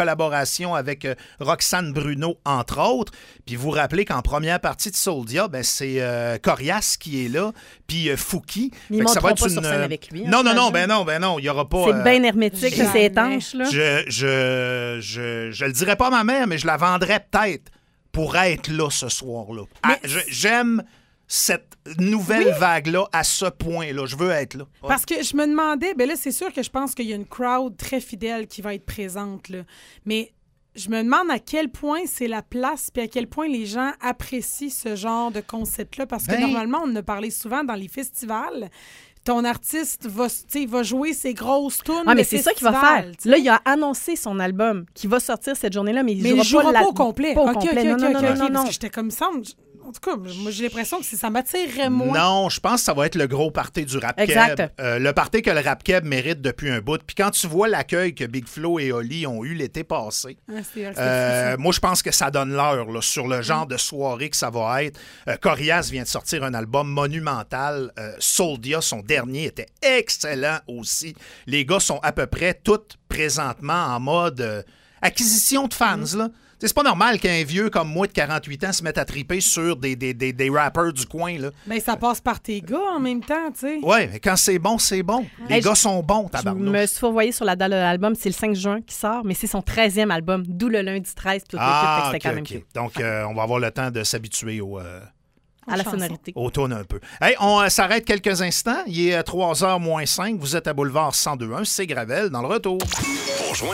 collaboration avec euh, Roxane Bruno, entre autres. Puis vous vous rappelez qu'en première partie de Soldia, ben, c'est euh, Corias qui est là, puis euh, Fouki. Mais ils ne monteront pas sur scène avec lui. Non, non, non, ben non, ben non, il n'y aura pas... C'est euh, bien hermétique, ça, c'est étanche, là. Je, je, je, je le dirais pas à ma mère, mais je la vendrais peut-être pour être là ce soir-là. Ah, je- j'aime cette nouvelle Oui. vague-là à ce point-là. Je veux être là. Ouais. Parce que je me demandais, ben là, c'est sûr que je pense qu'il y a une crowd très fidèle qui va être présente, là. Mais je me demande à quel point c'est la place puis à quel point les gens apprécient ce genre de concept-là. Parce que Ben- normalement, on en a parlé souvent dans les festivals. Ton artiste va, tu sais, va jouer ses grosses tunes. Ah, mais de c'est ça qu'il va festival, faire. tu sais. Là, il a annoncé son album qui va sortir cette journée-là, mais il Mais jouera, il jouera pas, pas, la- au complet. Pas au OK, complet. OK, non, OK, non, OK, non, OK, non, non. Parce que j'étais comme ça. En tout cas, moi, j'ai l'impression que c'est- ça m'attirerait moins. Non, je pense que ça va être le gros party du rap Exact. keb. Euh, le party que le rap keb mérite depuis un bout. Puis quand tu vois l'accueil que Big Flo et Oli ont eu l'été passé, Ah, c'est- c'est euh, fou, ça. moi, je pense que ça donne l'heure là, sur le genre de soirée que ça va être. Euh, Corias vient de sortir un album monumental. Euh, Soldia, son dernier, était excellent aussi. Les gars sont à peu près tous présentement en mode euh, acquisition de fans, là. T'sais, c'est pas normal qu'un vieux comme moi de quarante-huit ans se mette à triper sur des, des, des, des rappers du coin, là. Ben, ça passe par tes gars en même temps, tu sais. Ouais, mais quand c'est bon, c'est bon. Les Hey, gars je- sont bons, Je tabarnouche. me suis fourvoyée sur la date de l'album. C'est le cinq juin qui sort, mais c'est son treizième album, d'où le lundi treize. Tout Ah, l'équipe, fait que ok, c'était quand même ok. cute. Donc, euh, on va avoir le temps de s'habituer au, euh, À la Chanson. sonorité. au tune un peu. Hey, on euh, s'arrête quelques instants. Il est trois heures moins cinq. Vous êtes à Boulevard cent deux point un. C'est Gravel dans le retour. Pour joindre